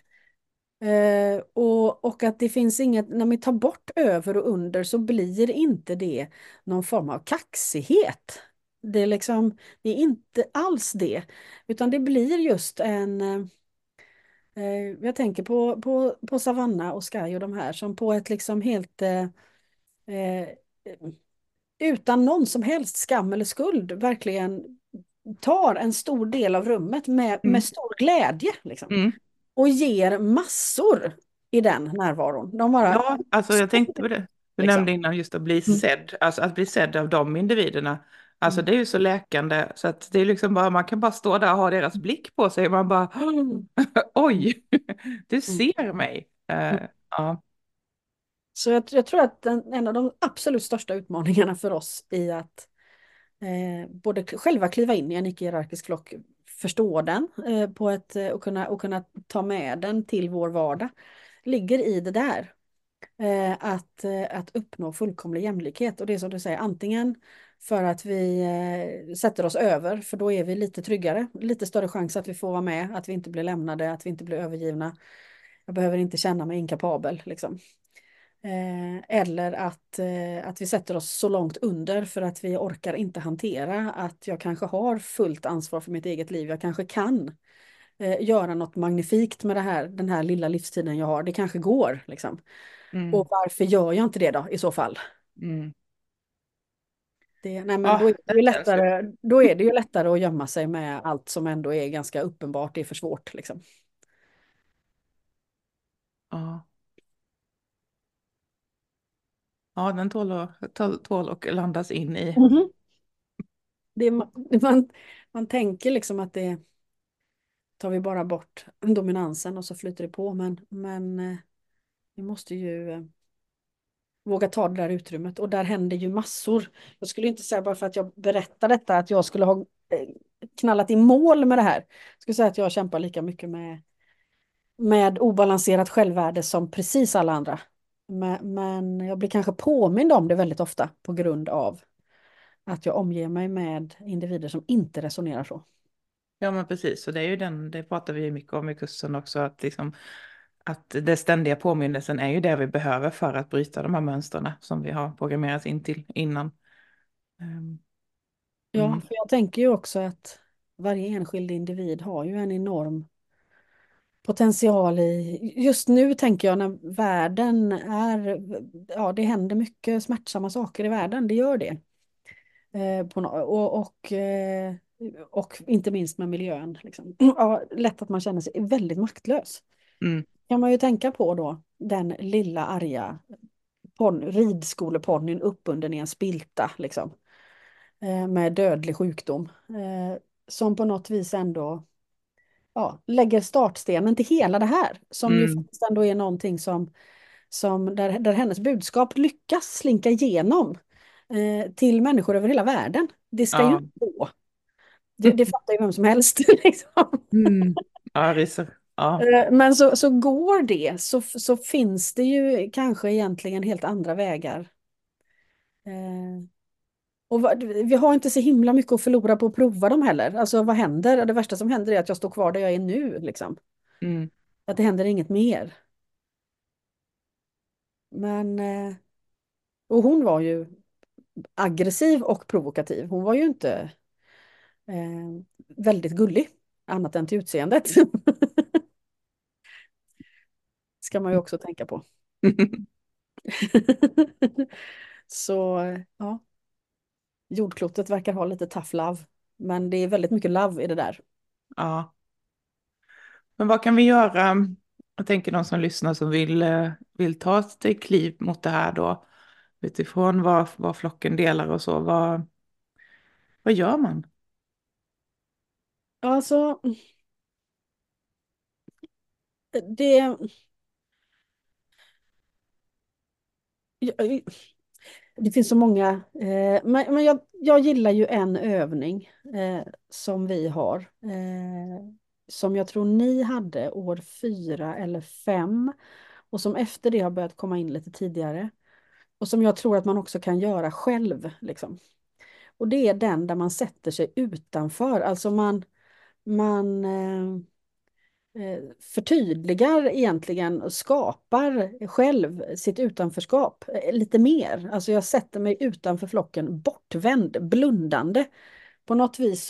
[SPEAKER 2] Och att det finns inget, när vi tar bort över och under så blir inte det någon form av kaxighet. Det är liksom, det är inte alls det, utan det blir just en jag tänker på Savanna och Sky och de här som på ett liksom helt eh, utan någon som helst skam eller skuld verkligen tar en stor del av rummet med
[SPEAKER 1] mm,
[SPEAKER 2] stor glädje liksom,
[SPEAKER 1] mm.
[SPEAKER 2] och ger massor i den närvaron. De bara
[SPEAKER 1] Ja, alltså jag tänkte på det. Du
[SPEAKER 2] liksom.
[SPEAKER 1] nämnde innan just att bli
[SPEAKER 2] Mm.
[SPEAKER 1] sedd, alltså att bli sedd av de individerna. Alltså
[SPEAKER 2] Mm.
[SPEAKER 1] det är ju så läkande så att det är liksom bara, man kan bara stå där och ha deras blick på sig och man bara, oj, du
[SPEAKER 2] Mm.
[SPEAKER 1] ser mig.
[SPEAKER 2] Mm.
[SPEAKER 1] Ja.
[SPEAKER 2] Så jag tror att en av de absolut största utmaningarna för oss i att både själva kliva in i en icke-hierarkisk flock, förstå den på och kunna ta med den till vår vardag, ligger i det där. Att uppnå fullkomlig jämlikhet. Och det är som du säger, antingen för att vi sätter oss över, för då är vi lite tryggare, lite större chans att vi får vara med, att vi inte blir lämnade, att vi inte blir övergivna. Jag behöver inte känna mig inkapabel, liksom. Eller att vi sätter oss så långt under för att vi orkar inte hantera att jag kanske har fullt ansvar för mitt eget liv. Jag kanske kan göra något magnifikt med den här lilla livstiden jag har. Det kanske går, liksom. Och
[SPEAKER 1] Mm,
[SPEAKER 2] varför gör jag inte det då i så fall?
[SPEAKER 1] mm.
[SPEAKER 2] Nej, men
[SPEAKER 1] Ja,
[SPEAKER 2] då är det
[SPEAKER 1] det
[SPEAKER 2] ju
[SPEAKER 1] känns ju.
[SPEAKER 2] lättare, då är det ju lättare att gömma sig med allt som ändå är ganska uppenbart, det är för svårt, liksom.
[SPEAKER 1] Ja. Ja, den tål att landas in i.
[SPEAKER 2] Mhm. Det är, man tänker liksom att det tar vi bara bort dominansen och så flyter det på, men vi måste ju våga ta det där utrymmet och där händer ju massor. Jag skulle inte säga bara för att jag berättar detta att jag skulle ha knallat i mål med det här. Jag skulle säga att jag kämpar lika mycket med obalanserat självvärde som precis alla andra. Men jag blir kanske påmind om det väldigt ofta på grund av att jag omger mig med individer som inte resonerar så.
[SPEAKER 1] Ja, men precis. Och det är ju det pratar vi mycket om i kursen också, att liksom att det ständiga påminnelsen är ju det vi behöver för att bryta de här mönstren som vi har programmerats in till innan. Ehm,
[SPEAKER 2] Ja,
[SPEAKER 1] Mm,
[SPEAKER 2] för jag tänker ju också att varje enskild individ har ju en enorm potential i, just nu tänker jag när världen är, ja det händer mycket smärtsamma saker i världen, det gör det. Och inte minst med miljön. Liksom. Ja, lätt att man känner sig väldigt maktlös.
[SPEAKER 1] Mm.
[SPEAKER 2] Kan man ju tänka på då den lilla arga ridskoleponnyn uppbunden i en spilta liksom, med dödlig sjukdom. Som på något vis ändå lägger startstenen till hela det här. Som ju
[SPEAKER 1] Mm.
[SPEAKER 2] faktiskt ändå är någonting där hennes budskap lyckas slinka igenom till människor över hela världen. Det ska ju
[SPEAKER 1] Ja.
[SPEAKER 2] inte gå. Det fattar ju vem som helst. Liksom.
[SPEAKER 1] Mm. Ja, ryser. Ja.
[SPEAKER 2] Men så går det så finns det ju kanske egentligen helt andra vägar. Eh, vi har inte så himla mycket att förlora på att prova dem heller. Alltså vad händer? Det värsta som händer är att jag står kvar där jag är nu. Liksom.
[SPEAKER 1] Mm.
[SPEAKER 2] Att det händer inget mer. Men, och hon var ju aggressiv och provokativ. Hon var ju inte väldigt gullig, annat än till utseendet. Ska man ju också tänka på. Så ja, jordklotet verkar ha lite tough love. Men det är väldigt mycket love i det där.
[SPEAKER 1] Ja. Men vad kan vi göra? Jag tänker de som lyssnar som vill ta ett kliv mot det här då. Utifrån vad flocken delar och så. Vad gör man?
[SPEAKER 2] Alltså, det... Det finns så många, men jag gillar ju en övning som vi har. Som jag tror ni hade år 4 eller 5. Och som efter det har börjat komma in lite tidigare. Och som jag tror att man också kan göra själv. Liksom. Och det är den där man sätter sig utanför. Alltså man förtydligar egentligen och skapar själv sitt utanförskap lite mer. Alltså jag sätter mig utanför flocken, bortvänd, blundande. På något vis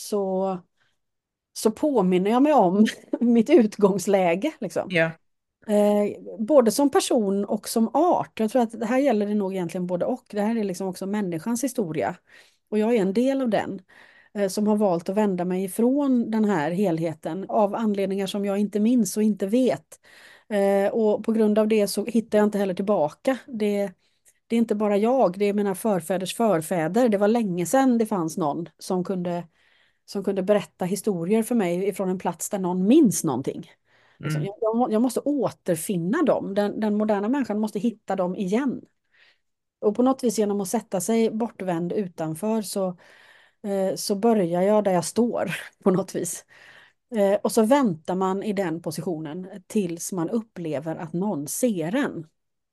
[SPEAKER 2] så påminner jag mig om mitt utgångsläge. Liksom.
[SPEAKER 1] Ja.
[SPEAKER 2] Både som person och som art. Jag tror att det här gäller det nog egentligen både och. Det här är liksom också människans historia. Och jag är en del av den som har valt att vända mig ifrån den här helheten av anledningar som jag inte minns och inte vet. Och på grund av det så hittar jag inte heller tillbaka. Det är inte bara jag, det är mina förfäders förfäder. Det var länge sedan det fanns någon som kunde berätta historier för mig ifrån en plats där någon minns någonting. Liksom,
[SPEAKER 1] Mm.
[SPEAKER 2] jag måste återfinna dem. Den moderna människan måste hitta dem igen. Och på något vis genom att sätta sig bortvänd utanför så börjar jag där jag står på något vis. Och så väntar man i den positionen tills man upplever att någon ser en.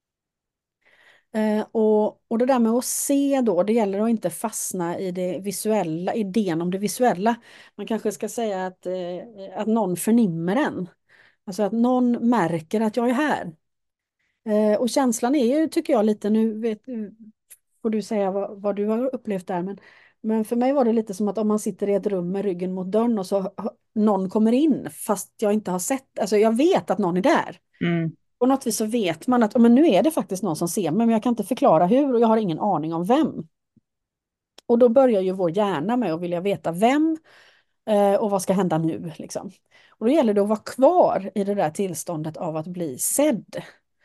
[SPEAKER 2] Och det där med att se då, det gäller att inte fastna i det visuella, idén om det visuella. Man kanske ska säga att någon förnimmer en. Alltså att någon märker att jag är här. Och känslan är ju, tycker jag, lite, får du säga vad du har upplevt där, men för mig var det lite som att om man sitter i ett rum med ryggen mot dörren och så någon kommer in fast jag inte har sett, alltså jag vet att någon är där.
[SPEAKER 1] Mm.
[SPEAKER 2] På något vis så vet man att men nu är det faktiskt någon som ser mig, men jag kan inte förklara hur och jag har ingen aning om vem. Och då börjar ju vår hjärna med att vilja veta vem och vad ska hända nu. Liksom. Och då gäller det att vara kvar i det där tillståndet av att bli sedd.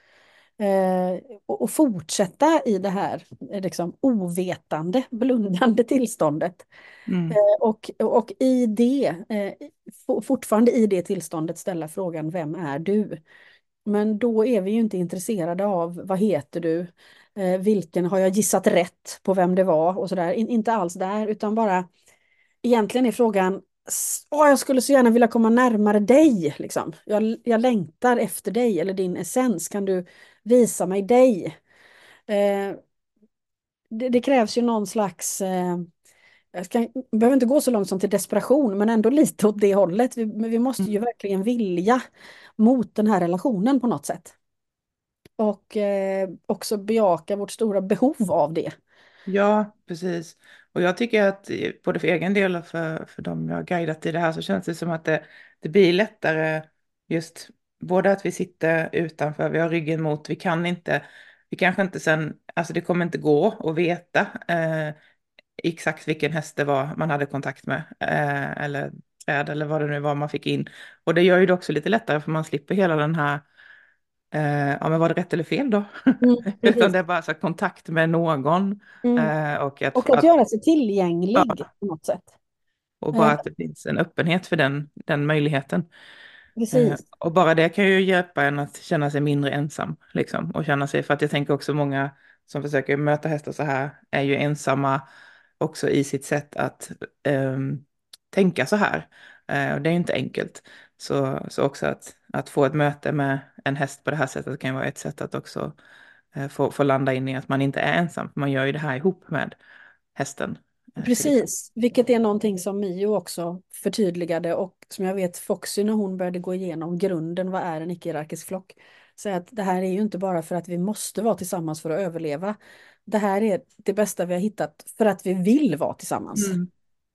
[SPEAKER 2] Och fortsätta i det här liksom, ovetande, blundande tillståndet.
[SPEAKER 1] Mm.
[SPEAKER 2] Och i det, fortfarande i det tillståndet ställa frågan, vem är du? Men då är vi ju inte intresserade av vad heter du? Vilken har jag gissat rätt på vem det var och sådär. Inte alls där utan bara egentligen är frågan jag skulle så gärna vilja komma närmare dig. Liksom. Jag längtar efter dig eller din essens. Kan du visa mig dig? Eh, det krävs ju någon slags behöver inte gå så långt som till desperation men ändå lite åt det hållet. Vi måste ju
[SPEAKER 1] Mm.
[SPEAKER 2] verkligen vilja mot den här relationen på något sätt. Och också bejaka vårt stora behov av det.
[SPEAKER 1] Ja, precis. Och jag tycker att både för egen del och för dem jag har guidat i det här så känns det som att det blir lättare just både att vi sitter utanför, vi har ryggen mot, vi kanske inte sen, alltså det kommer inte gå att veta exakt vilken häst det var man hade kontakt med. Eller träd eller vad det nu var man fick in. Och det gör ju det också lite lättare för man slipper hela den här, ja men var det rätt eller fel då? Utan
[SPEAKER 2] Precis.
[SPEAKER 1] det är bara så här, kontakt med någon.
[SPEAKER 2] Mm.
[SPEAKER 1] Och
[SPEAKER 2] Och att göra sig tillgänglig
[SPEAKER 1] ja,
[SPEAKER 2] på något sätt.
[SPEAKER 1] och bara
[SPEAKER 2] Eh,
[SPEAKER 1] att det finns en öppenhet för den möjligheten.
[SPEAKER 2] precis.
[SPEAKER 1] Och bara det kan ju hjälpa en att känna sig mindre ensam, liksom. Och känna sig, för att jag tänker också många som försöker möta hästar så här är ju ensamma också i sitt sätt att tänka så här. Och det är ju inte enkelt. Så också att få ett möte med en häst på det här sättet kan ju vara ett sätt att också få landa in i att man inte är ensam. Man gör ju det här ihop med hästen, till exempel.
[SPEAKER 2] Precis, vilket är någonting som Mio också förtydligade och som jag vet Foxy när hon började gå igenom grunden, vad är en icke-hierarkisk flock? Så att det här är ju inte bara för att vi måste vara tillsammans för att överleva. Det här är det bästa vi har hittat för att vi vill vara tillsammans.
[SPEAKER 1] Mm.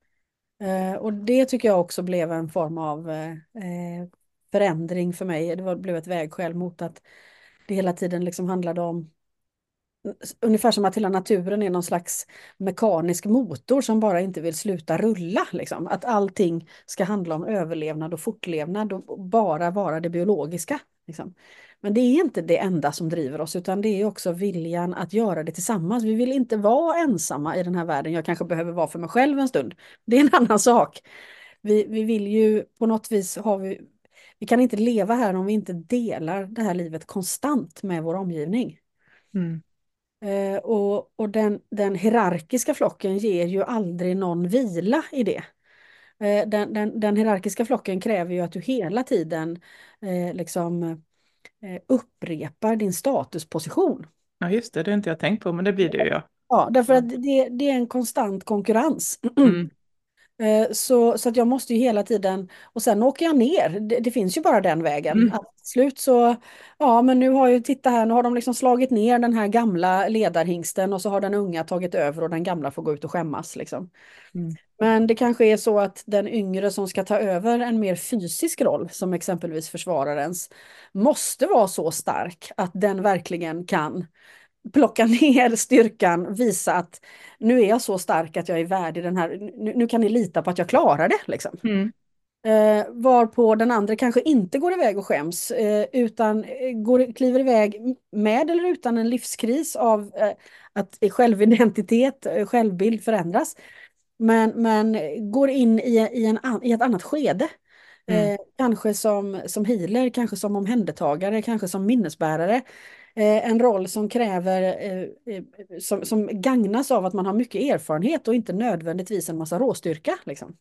[SPEAKER 2] Och det tycker jag också blev en form av förändring för mig. Blev ett vägskäl mot att det hela tiden liksom handlade om ungefär som att hela naturen är någon slags mekanisk motor som bara inte vill sluta rulla. Liksom. Att allting ska handla om överlevnad och fortlevnad och bara vara det biologiska. Liksom. Men det är inte det enda som driver oss utan det är också viljan att göra det tillsammans. Vi vill inte vara ensamma i den här världen. Jag kanske behöver vara för mig själv en stund. Det är en annan sak. Vi vill ju på något vis vi kan inte leva här om vi inte delar det här livet konstant med vår omgivning.
[SPEAKER 1] Mm.
[SPEAKER 2] Och den hierarkiska flocken ger ju aldrig någon vila i det. Den hierarkiska flocken kräver ju att du hela tiden liksom upprepar din statusposition.
[SPEAKER 1] Ja, just det, det har inte jag tänkt på, men det blir det ju, ja.
[SPEAKER 2] Ja, därför
[SPEAKER 1] Ja.
[SPEAKER 2] att det är en konstant konkurrens.
[SPEAKER 1] Mm.
[SPEAKER 2] Så att jag måste ju hela tiden, och sen åker jag ner, det finns ju bara den vägen.
[SPEAKER 1] Mm.
[SPEAKER 2] Att till slut så, ja men nu har ju, titta här, nu har de liksom slagit ner den här gamla ledarhingsten och så har den unga tagit över och den gamla får gå ut och skämmas liksom.
[SPEAKER 1] Mm.
[SPEAKER 2] Men det kanske är så att den yngre som ska ta över en mer fysisk roll, som exempelvis försvararens, måste vara så stark att den verkligen kan plocka ner styrkan, visa att nu är jag så stark att jag är värdig den här, nu kan ni lita på att jag klarar det. Liksom.
[SPEAKER 1] Mm.
[SPEAKER 2] Varpå den andra kanske inte går iväg och skäms, utan kliver iväg med eller utan en livskris av att självidentitet, självbild förändras. Men går in i ett annat skede.
[SPEAKER 1] Mm.
[SPEAKER 2] Kanske som healer, kanske som omhändertagare, kanske som minnesbärare. En roll som kräver, som gagnas av att man har mycket erfarenhet och inte nödvändigtvis en massa råstyrka. Liksom.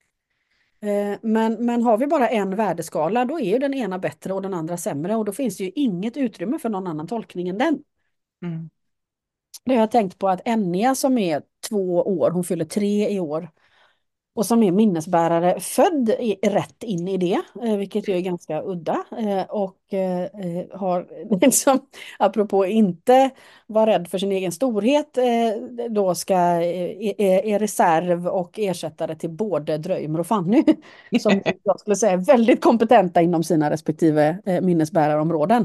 [SPEAKER 2] Men har vi bara en värdeskala då är ju den ena bättre och den andra sämre och då finns det ju inget utrymme för någon annan tolkning än den.
[SPEAKER 1] Mm.
[SPEAKER 2] Det har jag tänkt på att Enya som är 2 år, hon fyller 3 i år, och som är minnesbärare, född rätt in i det, vilket ju är ganska udda. Och har, liksom, apropå inte vara rädd för sin egen storhet, då är reserv och ersättare till både Dröjmer och Fanny, som jag skulle säga är väldigt kompetenta inom sina respektive minnesbärarområden.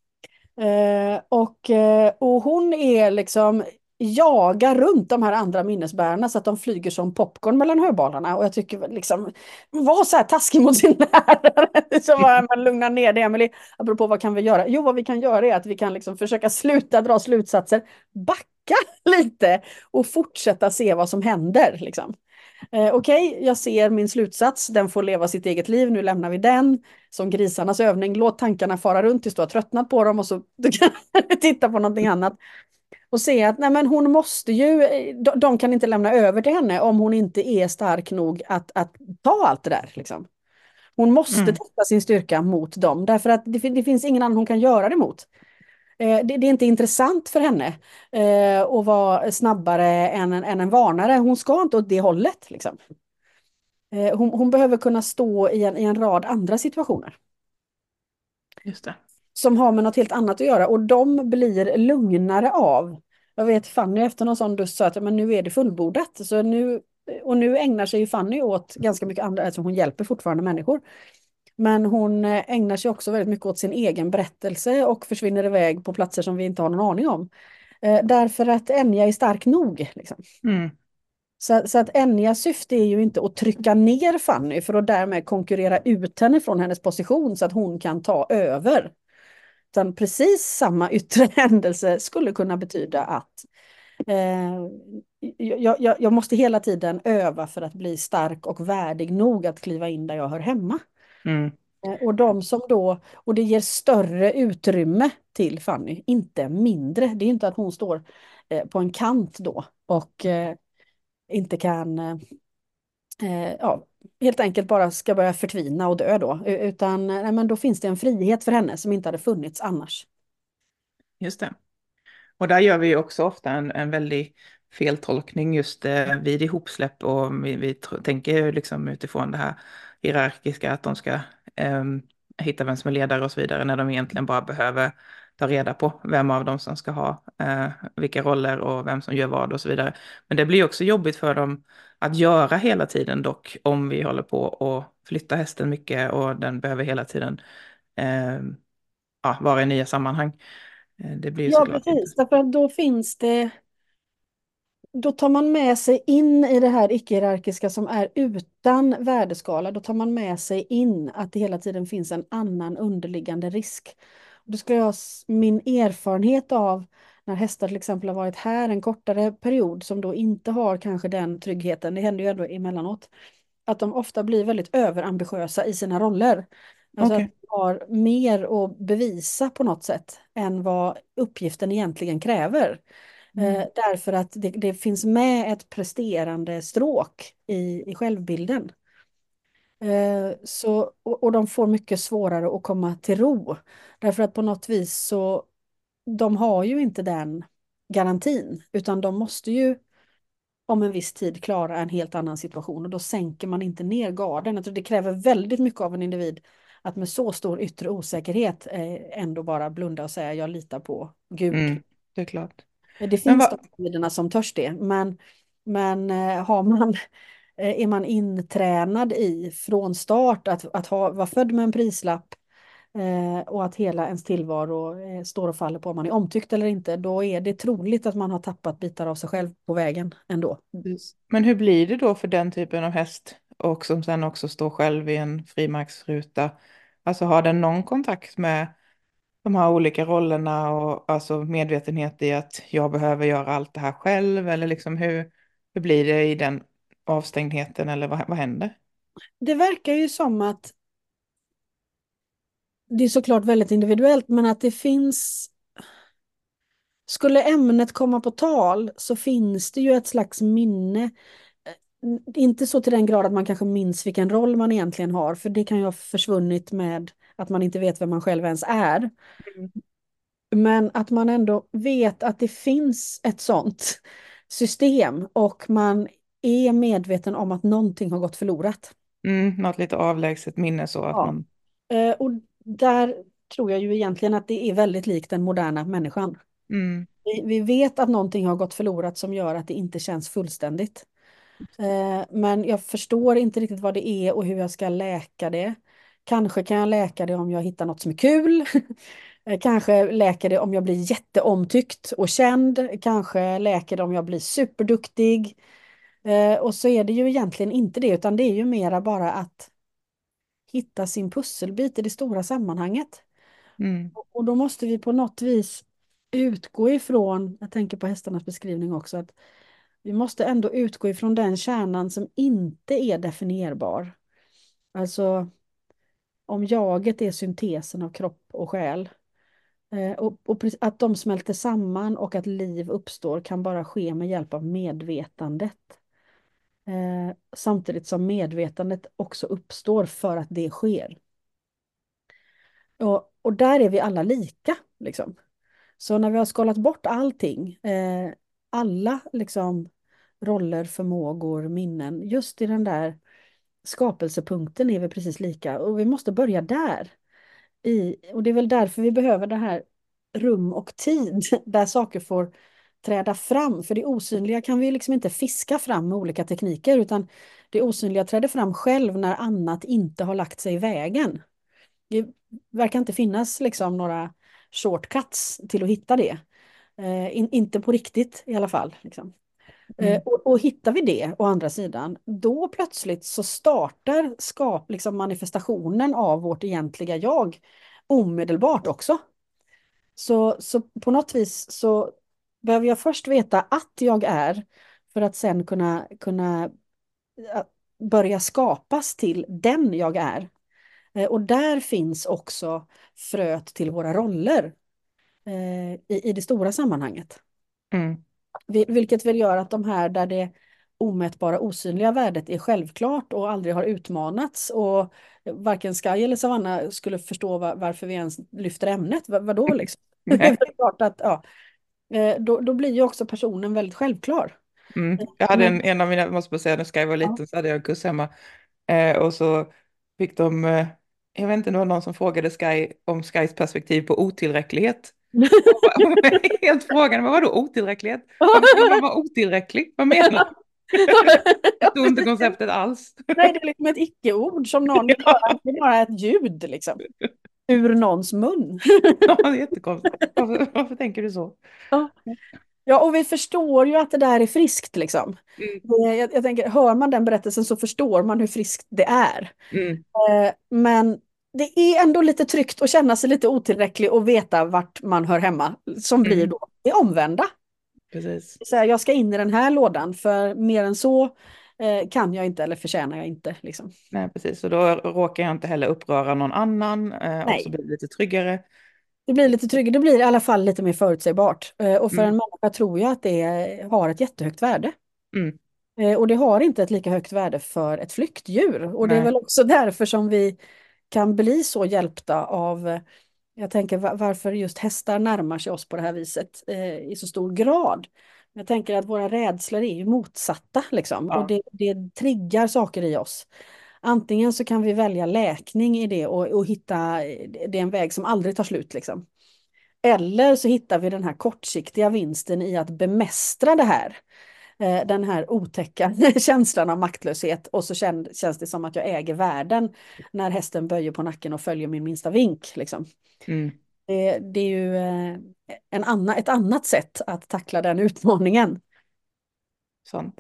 [SPEAKER 2] Och hon är liksom jagar runt de här andra minnesbärarna så att de flyger som popcorn mellan höbalarna. Och jag tycker liksom, var så här taskig mot sin lärare. Så bara, man lugnar ner det, Emily. Apropå vad kan vi göra? Jo, vad vi kan göra är att vi kan liksom försöka sluta dra slutsatser, backa lite och fortsätta se vad som händer. Liksom. Okej, jag ser min slutsats, den får leva sitt eget liv, nu lämnar vi den. Som grisarnas övning, låt tankarna fara runt tills du har tröttnat på dem och så du kan titta på någonting annat. Och se att nej, men hon måste ju, de kan inte lämna över till henne om hon inte är stark nog att ta allt det där. Liksom. Hon måste
[SPEAKER 1] Mm.
[SPEAKER 2] testa sin styrka mot dem, därför att det finns ingen annan hon kan göra det mot. Det är inte intressant för henne att vara snabbare än en varnare. Hon ska inte åt det hållet. Liksom. Hon behöver kunna stå i en rad andra situationer.
[SPEAKER 1] Just det.
[SPEAKER 2] Som har med något helt annat att göra och de blir lugnare av. Jag vet Fanny efter någon sån dust sa att men nu är det fullbordat. Nu ägnar sig Fanny åt ganska mycket andra, alltså hon hjälper fortfarande människor. Men hon ägnar sig också väldigt mycket åt sin egen berättelse och försvinner iväg på platser som vi inte har någon aning om. Därför att Enya är stark nog. Liksom.
[SPEAKER 1] Mm.
[SPEAKER 2] Så att Enjas syfte är ju inte att trycka ner Fanny för att därmed konkurrera ut henne från hennes position så att hon kan ta över. Utan precis samma yttre händelse skulle kunna betyda att eh, jag måste hela tiden öva för att bli stark och värdig nog att kliva in där jag hör hemma.
[SPEAKER 1] Mm.
[SPEAKER 2] Och de som då, och det ger större utrymme till Fanny, inte mindre. Det är inte att hon står på en kant då och inte kan, ja, helt enkelt bara ska börja förtvina och dö då. Utan nej, men då finns det en frihet för henne som inte hade funnits annars.
[SPEAKER 1] Just det. Och där gör vi ju också ofta en väldigt feltolkning just vid ihopsläpp och vi tänker ju liksom utifrån det här hierarkiska att de ska hitta vem som är ledare och så vidare när de egentligen bara behöver ta reda på vem av dem som ska ha vilka roller och vem som gör vad och så vidare. Men det blir också jobbigt för dem att göra hela tiden dock om vi håller på och flytta hästen mycket och den behöver hela tiden eh, ja, vara i nya sammanhang. Det blir ju
[SPEAKER 2] Ja,
[SPEAKER 1] såklart inte.
[SPEAKER 2] precis. Därför att då finns det, då tar man med sig in i det här icke-hierarkiska som är utan värdeskala, då tar man med sig in att det hela tiden finns en annan underliggande risk. Då ska jag, min erfarenhet av när hästar till exempel har varit här en kortare period som då inte har kanske den tryggheten, det händer ju ändå emellanåt, att de ofta blir väldigt överambitiösa i sina roller. Alltså att
[SPEAKER 1] Okej.
[SPEAKER 2] de har mer att bevisa på något sätt än vad uppgiften egentligen kräver.
[SPEAKER 1] Mm.
[SPEAKER 2] Därför att det finns med ett presterande stråk i självbilden. Och de får mycket svårare att komma till ro. Därför att på något vis så, de har ju inte den garantin, utan de måste ju om en viss tid klara en helt annan situation och då sänker man inte ner garden. Jag tror det kräver väldigt mycket av en individ att med så stor yttre osäkerhet ändå bara blunda och säga jag litar på Gud.
[SPEAKER 1] Mm, det är klart.
[SPEAKER 2] Det
[SPEAKER 1] Men
[SPEAKER 2] finns de
[SPEAKER 1] vad,
[SPEAKER 2] individerna som törs det, men har man, är man intränad i från start att vara född med en prislapp och att hela ens tillvaro står och faller på om man är omtyckt eller inte, då är det troligt att man har tappat bitar av sig själv på vägen ändå.
[SPEAKER 1] men hur blir det då för den typen av häst och som sen också står själv i en frimärksruta? Alltså har den någon kontakt med de här olika rollerna och alltså medvetenhet i att jag behöver göra allt det här själv eller liksom hur blir det i den avstängdheten eller vad händer?
[SPEAKER 2] Det verkar ju som att det är såklart väldigt individuellt, men att det finns, skulle ämnet komma på tal så finns det ju ett slags minne. Inte så till den grad att man kanske minns vilken roll man egentligen har, för det kan ju ha försvunnit med att man inte vet vem man själv ens är. Men att man ändå vet att det finns ett sånt system och man är medveten om att någonting har gått förlorat.
[SPEAKER 1] Något lite avlägset minne så att
[SPEAKER 2] Ja.
[SPEAKER 1] man...
[SPEAKER 2] Och där tror jag ju egentligen att det är väldigt likt den moderna människan.
[SPEAKER 1] Mm,
[SPEAKER 2] Vi vet att någonting har gått förlorat som gör att det inte känns fullständigt. Men jag förstår inte riktigt vad det är och hur jag ska läka det. Kanske kan jag läka det om jag hittar något som är kul. Kanske läker det om jag blir jätteomtyckt och känd. Kanske läker det om jag blir superduktig. Och så är det ju egentligen inte det, utan det är ju mera bara att hitta sin pusselbit i det stora sammanhanget.
[SPEAKER 1] mm,
[SPEAKER 2] Och då måste vi på något vis utgå ifrån, jag tänker på hästarnas beskrivning också, att vi måste ändå utgå ifrån den kärnan som inte är definierbar. Alltså om jaget är syntesen av kropp och själ och att de smälter samman och att liv uppstår kan bara ske med hjälp av medvetandet. Samtidigt som medvetandet också uppstår för att det sker. Och där är vi alla lika, liksom. Så när vi har skalat bort allting, alla liksom roller, förmågor, minnen, just i den där skapelsepunkten är vi precis lika. Och vi måste börja där. Och det är väl därför vi behöver det här rum och tid där saker får träda fram. För det osynliga kan vi liksom inte fiska fram med olika tekniker, utan det osynliga träder fram själv när annat inte har lagt sig i vägen. Det verkar inte finnas liksom några shortcuts till att hitta det. Inte på riktigt i alla fall. Liksom.
[SPEAKER 1] Mm.
[SPEAKER 2] Och hittar vi det å andra sidan, då plötsligt så startar liksom manifestationen av vårt egentliga jag omedelbart också. Så på något vis så behöver jag först veta att jag är för att sen kunna börja skapas till den jag är. Och där finns också fröet till våra roller i det stora sammanhanget.
[SPEAKER 1] Mm.
[SPEAKER 2] Vilket väl gör att de här där det omätbara osynliga värdet är självklart och aldrig har utmanats och varken Sky eller Savanna skulle förstå varför vi ens lyfter ämnet. Vadå liksom? Det är
[SPEAKER 1] Nej.
[SPEAKER 2] väl klart att ja, då blir ju också personen väldigt självklar.
[SPEAKER 1] Mm. Jag hade
[SPEAKER 2] Men,
[SPEAKER 1] en av mina, jag måste bara säga, när Sky var
[SPEAKER 2] ja.
[SPEAKER 1] liten så hade jag en kurs hemma. Och så fick de, jag vet inte, det var någon som frågade Sky om Skys perspektiv på otillräcklighet. Och helt frågan, men vadå otillräcklighet? Varför skulle man vara otillräcklig? Vad menar du? Jag förstod inte konceptet alls.
[SPEAKER 2] Nej, det är liksom ett icke-ord som någon, det är bara ett ljud liksom, ur någons mun.
[SPEAKER 1] Ja, det är jättekonstigt. Varför tänker du så?
[SPEAKER 2] Ja. Ja, och vi förstår ju att det där är friskt liksom.
[SPEAKER 1] Mm.
[SPEAKER 2] Jag tänker, hör man den berättelsen så förstår man hur friskt det är.
[SPEAKER 1] Mm.
[SPEAKER 2] Men det är ändå lite tryggt att känna sig lite otillräcklig och veta vart man hör hemma, som blir
[SPEAKER 1] Mm.
[SPEAKER 2] då det omvända.
[SPEAKER 1] Precis.
[SPEAKER 2] Så här, jag ska in i den här lådan, för mer än så kan jag inte eller förtjänar jag inte. Liksom.
[SPEAKER 1] Nej, precis. Och då råkar jag inte heller uppröra någon annan och så
[SPEAKER 2] Nej.
[SPEAKER 1] blir det lite tryggare.
[SPEAKER 2] Det blir lite tryggare, det blir i alla fall lite mer förutsägbart. Och för en
[SPEAKER 1] Mm.
[SPEAKER 2] människa tror jag att det har ett jättehögt värde.
[SPEAKER 1] Mm.
[SPEAKER 2] Och det har inte ett lika högt värde för ett flyktdjur. Och det är
[SPEAKER 1] Nej.
[SPEAKER 2] väl också därför som vi kan bli så hjälpta av, jag tänker varför just hästar närmar sig oss på det här viset i så stor grad. Jag tänker att våra rädslor är ju motsatta liksom, och
[SPEAKER 1] Ja.
[SPEAKER 2] det triggar saker i oss. Antingen så kan vi välja läkning i det och hitta, det är en väg som aldrig tar slut liksom. Eller så hittar vi den här kortsiktiga vinsten i att bemästra det här. Den här otäcka känslan av maktlöshet och så känns det som att jag äger världen när hästen böjer på nacken och följer min minsta vink. Liksom.
[SPEAKER 1] Mm.
[SPEAKER 2] Det är ju ett annat sätt att tackla den utmaningen.
[SPEAKER 1] Sant.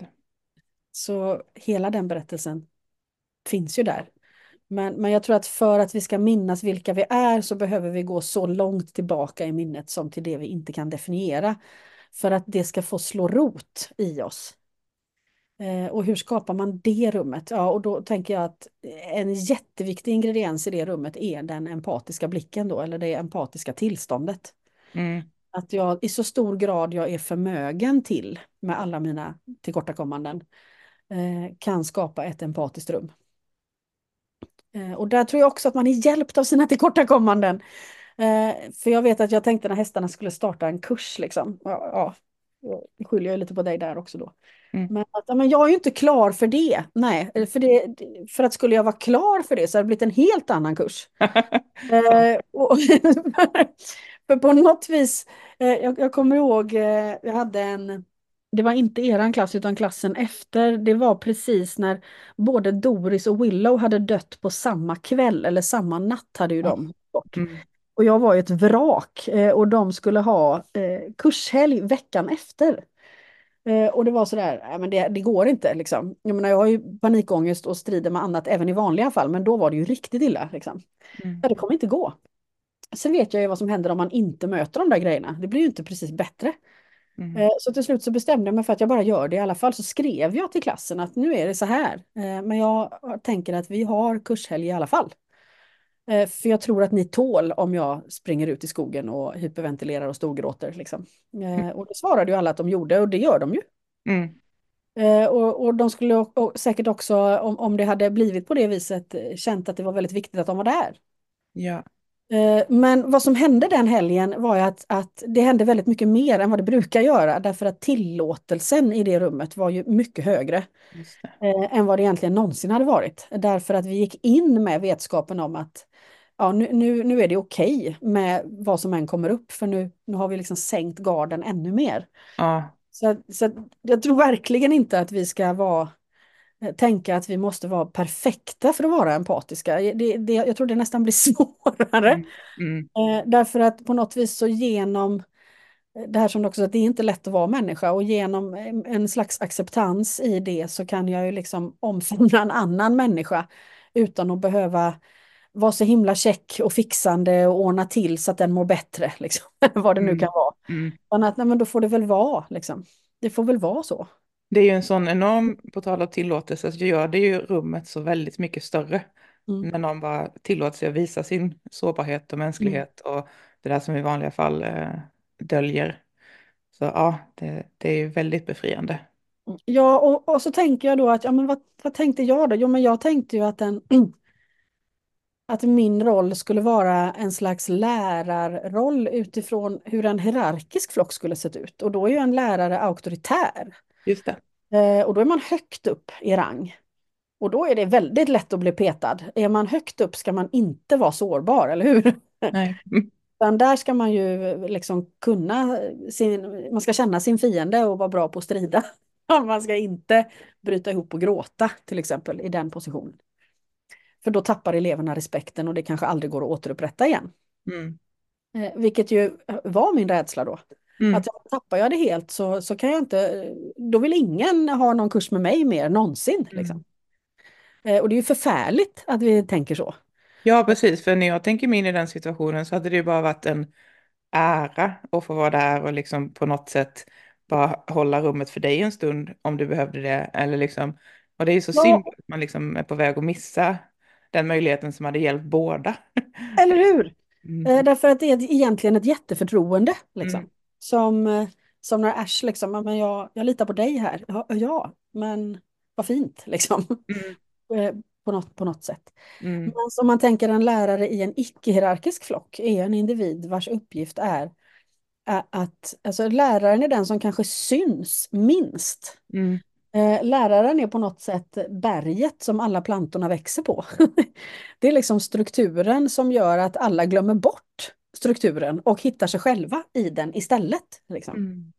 [SPEAKER 2] Så hela den berättelsen finns ju där. Men jag tror att för att vi ska minnas vilka vi är så behöver vi gå så långt tillbaka i minnet som till det vi inte kan definiera. För att det ska få slå rot i oss. Och hur skapar man det rummet? Ja, och då tänker jag att en jätteviktig ingrediens i det rummet är den empatiska blicken då, eller det empatiska tillståndet.
[SPEAKER 1] Mm.
[SPEAKER 2] Att jag i så stor grad jag är förmögen till, med alla mina tillkortakommanden, kan skapa ett empatiskt rum. Och där tror jag också att man är hjälpt av sina tillkortakommanden. För jag vet att jag tänkte när hästarna skulle starta en kurs, liksom. Ja, jag skyller jag lite på dig där också då.
[SPEAKER 1] Mm.
[SPEAKER 2] Men, men jag är ju inte klar för det. Nej, för att skulle jag vara klar för det så hade det blivit en helt annan kurs.
[SPEAKER 1] Sant.
[SPEAKER 2] För på något vis, jag kommer ihåg, jag hade det var inte eran klass utan klassen efter, det var precis när både Doris och Willow hade dött på samma kväll, eller samma natt hade ju de gått.
[SPEAKER 1] Mm.
[SPEAKER 2] Och jag var ju ett vrak och de skulle ha kurshelg veckan efter. Och det var sådär, ja, men det går inte liksom. Jag menar, jag har ju panikångest och strider med annat även i vanliga fall, men då var det ju riktigt illa liksom.
[SPEAKER 1] Mm.
[SPEAKER 2] Ja, det kommer inte gå. Sen vet jag ju vad som händer om man inte möter de där grejerna. Det blir ju inte precis bättre.
[SPEAKER 1] Mm.
[SPEAKER 2] Så till slut så bestämde jag mig för att jag bara gör det i alla fall. Så skrev jag till klassen att nu är det så här. Men jag tänker att vi har kurshelg i alla fall. För jag tror att ni tål om jag springer ut i skogen och hyperventilerar och storgråter. Liksom. Och det svarade ju alla att de gjorde, och det gör de ju.
[SPEAKER 1] Mm.
[SPEAKER 2] Och de skulle säkert också, om det hade blivit på det viset, känt att det var väldigt viktigt att de var där.
[SPEAKER 1] Ja.
[SPEAKER 2] Men vad som hände den helgen var ju att det hände väldigt mycket mer än vad det brukar göra, därför att tillåtelsen i det rummet var ju mycket högre
[SPEAKER 1] Just det.
[SPEAKER 2] än vad det egentligen någonsin hade varit. Därför att vi gick in med vetskapen om att ja, nu är det okej med vad som än kommer upp, för nu har vi liksom sänkt garden ännu mer.
[SPEAKER 1] Ja.
[SPEAKER 2] Så jag tror verkligen inte att vi ska tänka att vi måste vara perfekta för att vara empatiska. Jag tror det nästan blir svårare.
[SPEAKER 1] Mm. Mm.
[SPEAKER 2] Därför att på något vis så genom det här som också att det är inte lätt att vara människa och genom en slags acceptans i det så kan jag ju liksom omfamna en annan människa utan att behöva vara så himla check och fixande och ordna till så att den mår bättre, liksom. Vad det nu kan
[SPEAKER 1] Mm.
[SPEAKER 2] vara.
[SPEAKER 1] Mm.
[SPEAKER 2] Men att, nej, men då får det väl vara, liksom. Det får väl vara så.
[SPEAKER 1] Det är ju en sån enorm, på tal om tillåtelse, så gör det ju rummet så väldigt mycket större.
[SPEAKER 2] Mm.
[SPEAKER 1] När någon bara tillåter sig att visa sin sårbarhet och
[SPEAKER 2] Mm.
[SPEAKER 1] mänsklighet och det där som i vanliga fall döljer. Så ja, det är ju väldigt befriande.
[SPEAKER 2] Ja, och så tänker jag då att, ja men vad tänkte jag då? Jo, men jag tänkte ju att att min roll skulle vara en slags lärarroll utifrån hur en hierarkisk flock skulle sett ut. Och då är ju en lärare auktoritär.
[SPEAKER 1] Just det.
[SPEAKER 2] Och då är man högt upp i rang. Och då är det väldigt lätt att bli petad. Är man högt upp ska man inte vara sårbar, eller hur?
[SPEAKER 1] Nej.
[SPEAKER 2] Utan där ska man ju liksom man ska känna sin fiende och vara bra på att strida. Man ska inte bryta ihop och gråta till exempel i den positionen. För då tappar eleverna respekten och det kanske aldrig går att återupprätta igen.
[SPEAKER 1] Mm.
[SPEAKER 2] Vilket ju var min rädsla då.
[SPEAKER 1] Mm.
[SPEAKER 2] Att tappar jag det helt så kan jag inte, då vill ingen ha någon kurs med mig mer någonsin. Liksom.
[SPEAKER 1] Mm.
[SPEAKER 2] Och det är ju förfärligt att vi tänker så.
[SPEAKER 1] Ja, precis. För när jag tänker mig in i den situationen så hade det ju bara varit en ära att få vara där och liksom på något sätt bara hålla rummet för dig en stund om du behövde det. Eller liksom, och det är ju så
[SPEAKER 2] Ja,
[SPEAKER 1] synd att man liksom är på väg att missa den möjligheten som hade hjälpt båda.
[SPEAKER 2] eller hur?
[SPEAKER 1] Mm.
[SPEAKER 2] Därför att det är egentligen ett jätteförtroende.
[SPEAKER 1] Mm.
[SPEAKER 2] Liksom. Som när Ash liksom, "Ja, men jag litar på dig här. Ja, ja, men vad fint liksom.
[SPEAKER 1] Mm.
[SPEAKER 2] På något sätt. Men
[SPEAKER 1] Mm.
[SPEAKER 2] om man tänker en lärare i en icke-hierarkisk flock är en individ vars uppgift är att, alltså läraren är den som kanske syns minst.
[SPEAKER 1] Mm.
[SPEAKER 2] Läraren är på något sätt berget som alla plantorna växer på. Det är liksom strukturen som gör att alla glömmer bort strukturen och hittar sig själva i den istället. Liksom.
[SPEAKER 1] Mm.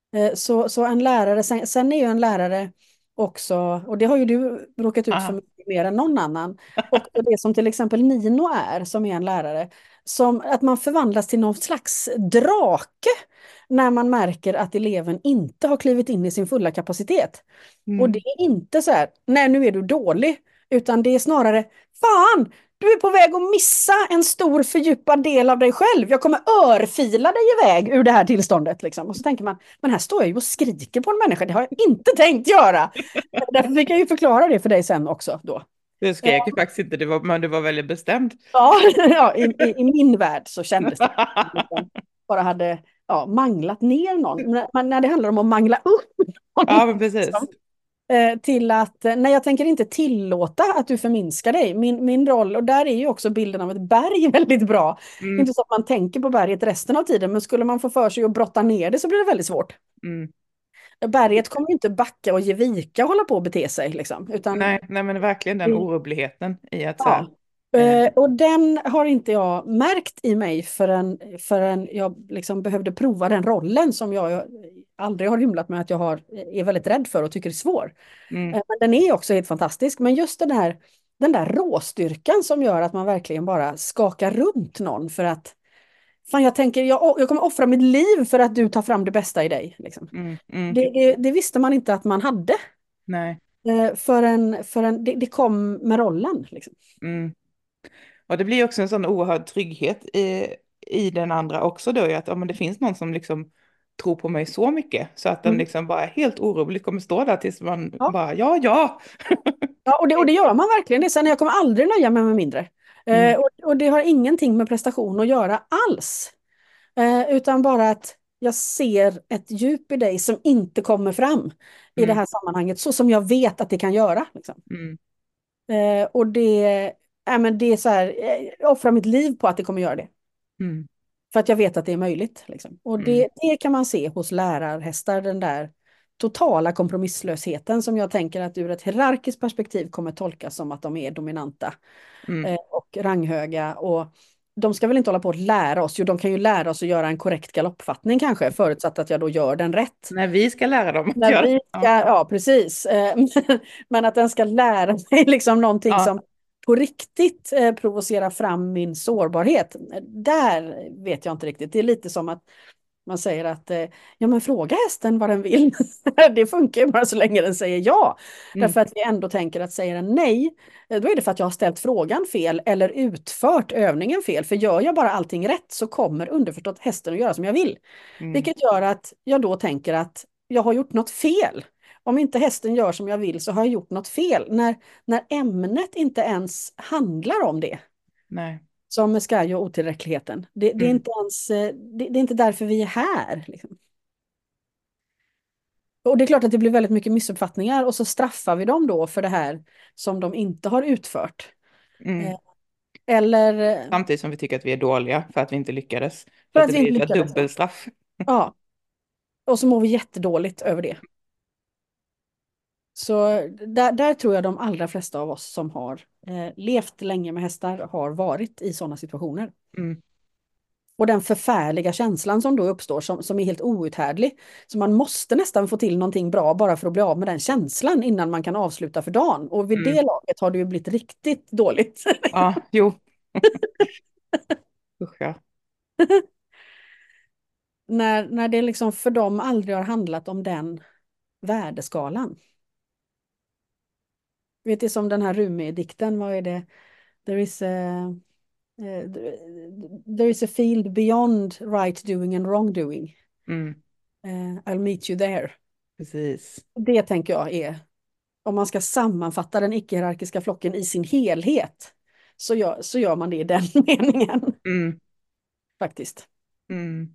[SPEAKER 2] Så en lärare, sen är ju en lärare också, och det har ju du råkat ut för
[SPEAKER 1] Ah.
[SPEAKER 2] mycket mer än någon annan, och det som till exempel Nino är, som är en lärare, som att man förvandlas till någon slags drake när man märker att eleven inte har klivit in i sin fulla kapacitet. Och det
[SPEAKER 1] Mm.
[SPEAKER 2] är inte så här, nej nu är du dålig, utan det är snarare, fan, du är på väg att missa en stor fördjupad del av dig själv. Jag kommer örfila dig iväg ur det här tillståndet. Liksom. Och så tänker man, men här står jag ju och skriker på en människa. Det har jag inte tänkt göra. Därför fick jag ju förklara det för dig sen också. Då.
[SPEAKER 1] Det skrek ju faktiskt inte, men du var väldigt bestämd.
[SPEAKER 2] Ja, ja i min värld så kändes det som att bara hade manglat ner någon. Men när det handlar om att mangla upp någon,
[SPEAKER 1] Ja, men precis.
[SPEAKER 2] liksom, till att, nej jag tänker inte tillåta att du förminskar dig. Min roll, och där är ju också bilden av ett berg väldigt bra.
[SPEAKER 1] Mm.
[SPEAKER 2] Inte så att man tänker på berget resten av tiden, men skulle man få för sig att brotta ner det så blir det väldigt svårt.
[SPEAKER 1] Mm.
[SPEAKER 2] Berget kommer ju inte backa och ge vika och hålla på och bete sig. Liksom, utan,
[SPEAKER 1] Nej, men verkligen den orubbligheten i att så här,
[SPEAKER 2] ja. Och den har inte jag märkt i mig förrän jag liksom behövde prova den rollen som jag aldrig har hymlat med att är väldigt rädd för och tycker är svår.
[SPEAKER 1] mm.
[SPEAKER 2] Men den är också helt fantastisk. Men just den där råstyrkan som gör att man verkligen bara skakar runt någon för att fan, jag tänker, jag kommer offra mitt liv för att du tar fram det bästa i dig. Liksom.
[SPEAKER 1] Mm. Mm.
[SPEAKER 2] Det visste man inte att man hade.
[SPEAKER 1] Nej.
[SPEAKER 2] Förrän det kom med rollen. Liksom.
[SPEAKER 1] Mm. Och det blir också en sån oerhörd trygghet i den andra också då, att men det finns någon som liksom tror på mig så mycket så att den
[SPEAKER 2] Mm.
[SPEAKER 1] liksom bara helt orubbligt kommer stå där tills man
[SPEAKER 2] Ja.
[SPEAKER 1] bara ja.
[SPEAKER 2] Ja, och det gör man verkligen. Det är sen, jag kommer aldrig nöja mig med mindre.
[SPEAKER 1] Mm.
[SPEAKER 2] Och det har ingenting med prestation att göra alls. Utan bara att jag ser ett djup i dig som inte kommer fram i det
[SPEAKER 1] Mm.
[SPEAKER 2] här sammanhanget så som jag vet att det kan göra. Liksom.
[SPEAKER 1] Mm.
[SPEAKER 2] Och det är så här, jag offrar mitt liv på att det kommer göra det.
[SPEAKER 1] Mm.
[SPEAKER 2] För att jag vet att det är möjligt. Liksom. Och
[SPEAKER 1] Mm.
[SPEAKER 2] det kan man se hos lärarhästar, den där totala kompromisslösheten som jag tänker att ur ett hierarkiskt perspektiv kommer tolkas som att de är dominanta
[SPEAKER 1] Mm.
[SPEAKER 2] och ranghöga. Och de ska väl inte hålla på att lära oss, jo de kan ju lära oss att göra en korrekt galoppfattning kanske, förutsatt att jag då gör den rätt.
[SPEAKER 1] När vi ska lära dem att
[SPEAKER 2] När
[SPEAKER 1] göra
[SPEAKER 2] vi ska, ja precis, men att den ska lära mig liksom någonting
[SPEAKER 1] Ja.
[SPEAKER 2] som på riktigt provocerar fram min sårbarhet. Där vet jag inte riktigt. Det är lite som att Man säger att ja men fråga hästen vad den vill. Det funkar ju bara så länge den säger ja.
[SPEAKER 1] Mm.
[SPEAKER 2] Därför att vi ändå tänker att säger den nej, då är det för att jag har ställt frågan fel eller utfört övningen fel. För gör jag bara allting rätt så kommer underförstått hästen att göra som jag vill.
[SPEAKER 1] Mm.
[SPEAKER 2] Vilket gör att jag då tänker att jag har gjort något fel. Om inte hästen gör som jag vill så har jag gjort något fel. När ämnet inte ens handlar om det.
[SPEAKER 1] Nej.
[SPEAKER 2] Som med Sky och otillräckligheten. Det är
[SPEAKER 1] Mm.
[SPEAKER 2] inte ens, det är inte därför vi är här. Liksom. Och det är klart att det blir väldigt mycket missuppfattningar och så straffar vi dem då för det här som de inte har utfört.
[SPEAKER 1] Mm.
[SPEAKER 2] Eh, Eller
[SPEAKER 1] Samtidigt som vi tycker att vi är dåliga för att vi inte lyckades.
[SPEAKER 2] för
[SPEAKER 1] Så att
[SPEAKER 2] att
[SPEAKER 1] det
[SPEAKER 2] vi inte
[SPEAKER 1] blir ett
[SPEAKER 2] lyckades.
[SPEAKER 1] dubbelstraff.
[SPEAKER 2] Ja, och så mår vi jättedåligt över det. Så där tror jag de allra flesta av oss som har levt länge med hästar har varit i sådana situationer.
[SPEAKER 1] Mm.
[SPEAKER 2] Och den förfärliga känslan som då uppstår som är helt outhärdlig. Så man måste nästan få till någonting bra bara för att bli av med den känslan innan man kan avsluta för dagen. Och vid det
[SPEAKER 1] Mm.
[SPEAKER 2] laget har det ju blivit riktigt dåligt.
[SPEAKER 1] Ja, jo. Usch, ja.
[SPEAKER 2] När det liksom för dem aldrig har handlat om den värdeskalan. Vet du som den här Rumi-dikten, vad är det? There is a, eh, there is a field beyond right doing and wrong doing.
[SPEAKER 1] Mm.
[SPEAKER 2] I'll meet you there.
[SPEAKER 1] Precis.
[SPEAKER 2] Det tänker jag är, om man ska sammanfatta den icke-hierarkiska flocken i sin helhet, så gör man det i den meningen,
[SPEAKER 1] Mm.
[SPEAKER 2] faktiskt.
[SPEAKER 1] Mm.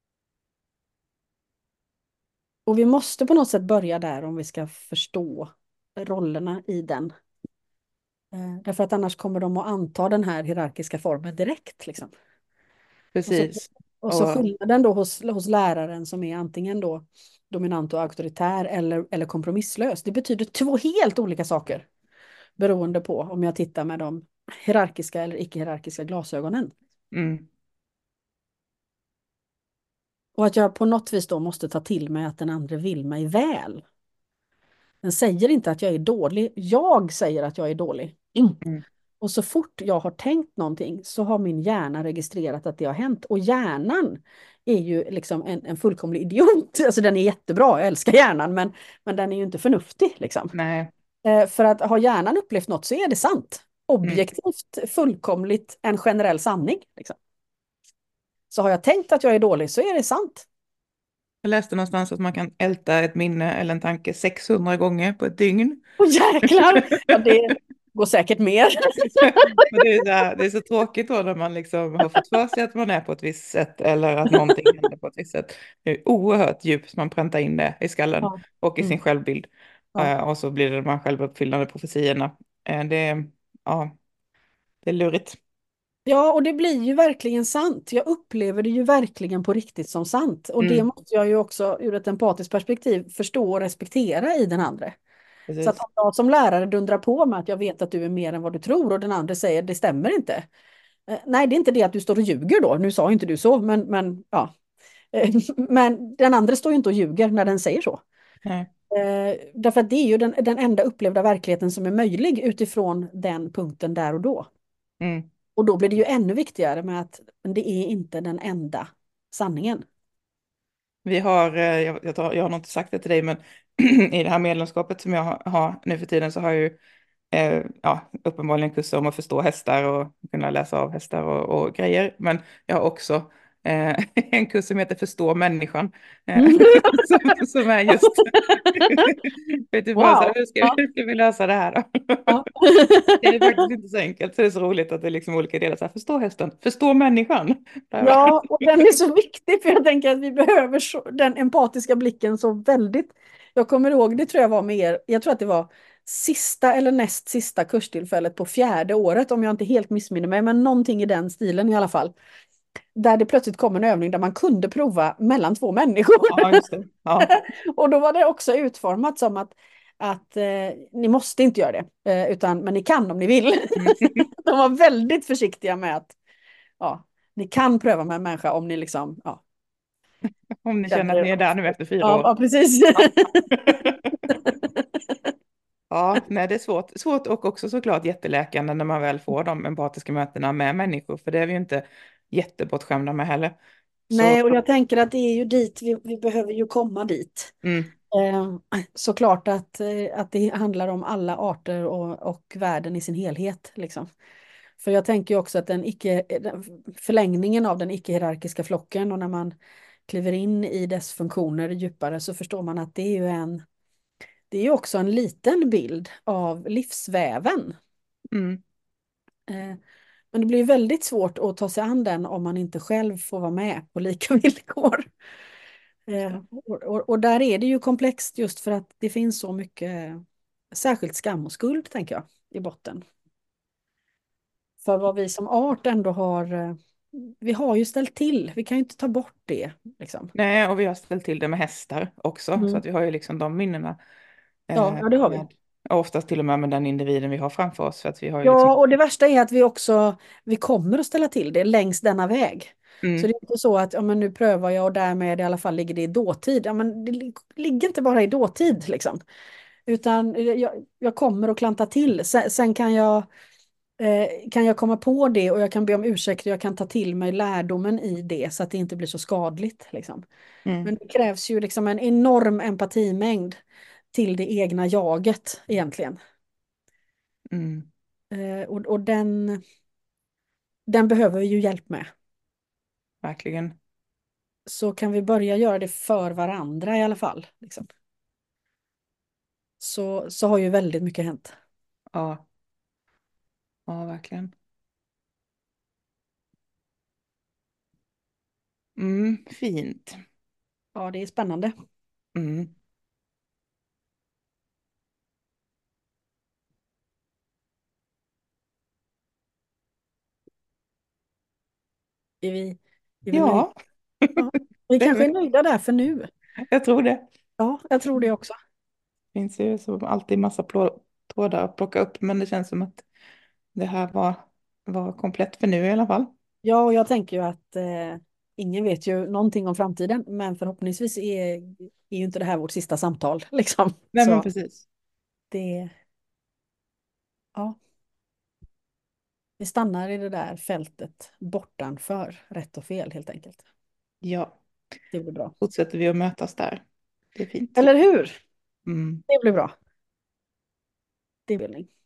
[SPEAKER 2] Och vi måste på något sätt börja där om vi ska förstå rollerna i den. Därför att annars kommer de att anta den här hierarkiska formen direkt. Liksom. Och så,
[SPEAKER 1] Precis.
[SPEAKER 2] och så
[SPEAKER 1] Och,
[SPEAKER 2] skillnaden då hos läraren som är antingen då dominant och auktoritär eller kompromisslös. Det betyder två helt olika saker. Beroende på om jag tittar med de hierarkiska eller icke-hierarkiska glasögonen.
[SPEAKER 1] mm.
[SPEAKER 2] Och att jag på något vis då måste ta till mig att den andra vill mig väl. Den säger inte att jag är dålig. Jag säger att jag är dålig.
[SPEAKER 1] Mm.
[SPEAKER 2] Och så fort jag har tänkt någonting så har min hjärna registrerat att det har hänt. Och hjärnan är ju liksom en fullkomlig idiot. Alltså den är jättebra, jag älskar hjärnan, men den är ju inte förnuftig. Liksom.
[SPEAKER 1] Nej.
[SPEAKER 2] För att har hjärnan upplevt något så är det sant.
[SPEAKER 1] Mm.
[SPEAKER 2] Objektivt, fullkomligt, en generell sanning. Liksom. Så har jag tänkt att jag är dålig så är det sant.
[SPEAKER 1] Jag läste någonstans att man kan älta ett minne eller en tanke 600 gånger på ett dygn.
[SPEAKER 2] Åh jäklar! Ja, det går säkert mer.
[SPEAKER 1] Och det är så tråkigt då när man liksom har fått för sig att man är på ett visst sätt eller att någonting händer på ett visst sätt. Det är oerhört djupt man präntar in det i skallen
[SPEAKER 2] Ja.
[SPEAKER 1] och i sin
[SPEAKER 2] Mm.
[SPEAKER 1] självbild.
[SPEAKER 2] Ja.
[SPEAKER 1] Och så blir det de här självuppfyllande profetiorna. Ja, det är lurigt.
[SPEAKER 2] Ja, och det blir ju verkligen sant. Jag upplever det ju verkligen på riktigt som sant. Och det
[SPEAKER 1] Mm,
[SPEAKER 2] måste jag ju också ur ett empatiskt perspektiv förstå och respektera i den andra. Så att
[SPEAKER 1] precis.
[SPEAKER 2] om jag som lärare dundrar på med att jag vet att du är mer än vad du tror och den andra säger det stämmer inte. Nej, det är inte det att du står och ljuger då. Nu sa inte du så, men ja. Men den andra står ju inte och ljuger när den säger så.
[SPEAKER 1] Nej.
[SPEAKER 2] Därför att det är ju den enda upplevda verkligheten som är möjlig utifrån den punkten där och då.
[SPEAKER 1] Mm.
[SPEAKER 2] Och då blir det ju ännu viktigare med att det är inte den enda sanningen.
[SPEAKER 1] Vi har, jag har nog inte sagt det till dig, men i det här medlemskapet som jag har nu för tiden så har jag ju uppenbarligen kurser om att förstå hästar och kunna läsa av hästar och grejer. Men jag har också en kurs som heter Förstå människan. Som är just, vet du, bara så här,
[SPEAKER 2] Wow! Ja,
[SPEAKER 1] hur ska vi lösa det här då?
[SPEAKER 2] ja.
[SPEAKER 1] Det är faktiskt inte så enkelt, så det är så roligt att det är liksom olika delar. Så här, förstå hästen, förstå människan.
[SPEAKER 2] Ja, och den är så viktig för jag tänker att vi behöver den empatiska blicken så väldigt. Jag kommer ihåg, det tror jag var med er, jag tror att det var sista eller näst sista kurstillfället på 4:e året om jag inte helt missminner mig, men någonting i den stilen i alla fall. Där det plötsligt kom en övning där man kunde prova mellan två människor.
[SPEAKER 1] Ja, just det. Ja.
[SPEAKER 2] Och då var det också utformat som att ni måste inte göra det, men ni kan om ni vill. De var väldigt försiktiga med att ja, ni kan pröva med en människa om ni liksom, ja.
[SPEAKER 1] Om ni känner att ni är där nu efter 4
[SPEAKER 2] Ja,
[SPEAKER 1] år.
[SPEAKER 2] ja precis.
[SPEAKER 1] Ja, nej, det är svårt och också såklart jätteläkande när man väl får de empatiska mötena med människor, för det är vi ju inte jättebortskämda med heller. Så,
[SPEAKER 2] Nej, och jag tänker att det är ju dit, vi behöver ju komma dit.
[SPEAKER 1] mm,
[SPEAKER 2] Såklart att det handlar om alla arter och världen i sin helhet. Liksom. För jag tänker ju också att förlängningen av den icke-hierarkiska flocken och när man kliver in i dess funktioner djupare så förstår man att det är ju också en liten bild av livsväven.
[SPEAKER 1] mm,
[SPEAKER 2] Eh, Men det blir väldigt svårt att ta sig an den om man inte själv får vara med på lika villkor. Och där är det ju komplext just för att det finns så mycket, särskilt skam och skuld tänker jag, i botten. För vad vi som art ändå vi har ju ställt till, vi kan ju inte ta bort det. Liksom.
[SPEAKER 1] nej, och vi har ställt till det med hästar också, så
[SPEAKER 2] Mm.
[SPEAKER 1] att vi har ju liksom de minnena.
[SPEAKER 2] Ja, det har vi.
[SPEAKER 1] Med, och oftast till och med den individen vi har framför oss, för att vi har ju liksom...
[SPEAKER 2] Ja, och det värsta är att vi kommer att ställa till det längs denna väg. Så
[SPEAKER 1] Mm,
[SPEAKER 2] det är inte så att ja, men nu prövar jag och därmed i alla fall ligger det i dåtid. Ja, men det ligger inte bara i dåtid liksom. Utan jag kommer att klanta till. Sen kan jag komma på det och jag kan be om ursäkt och jag kan ta till mig lärdomen i det så att det inte blir så skadligt. Liksom.
[SPEAKER 1] mm,
[SPEAKER 2] Men det krävs ju liksom en enorm empatimängd till det egna jaget egentligen.
[SPEAKER 1] mm,
[SPEAKER 2] Och den behöver vi ju hjälp med.
[SPEAKER 1] verkligen.
[SPEAKER 2] Så kan vi börja göra det för varandra i alla fall. Liksom. Så har ju väldigt mycket hänt.
[SPEAKER 1] Ja, ja, verkligen. Fint.
[SPEAKER 2] Ja, det är spännande.
[SPEAKER 1] Mm.
[SPEAKER 2] Är vi nöjda?
[SPEAKER 1] Ja,
[SPEAKER 2] Ja. Vi
[SPEAKER 1] det är
[SPEAKER 2] kanske är
[SPEAKER 1] vi.
[SPEAKER 2] nöjda där för nu.
[SPEAKER 1] Jag tror det.
[SPEAKER 2] Ja, jag tror det också.
[SPEAKER 1] Finns ju som alltid massa trådar att plocka upp, men det känns som att det här var komplett för nu i alla fall.
[SPEAKER 2] Ja, och jag tänker ju att ingen vet ju någonting om framtiden, men förhoppningsvis är ju inte det här vårt sista samtal. Liksom.
[SPEAKER 1] Nej, men
[SPEAKER 2] Så
[SPEAKER 1] precis.
[SPEAKER 2] det, ja, vi stannar i det där fältet bortanför rätt och fel helt enkelt.
[SPEAKER 1] Ja,
[SPEAKER 2] Det blir bra.
[SPEAKER 1] fortsätter vi att mötas där. Det är fint.
[SPEAKER 2] Eller hur?
[SPEAKER 1] Mm.
[SPEAKER 2] Det blir bra. Det vill ni.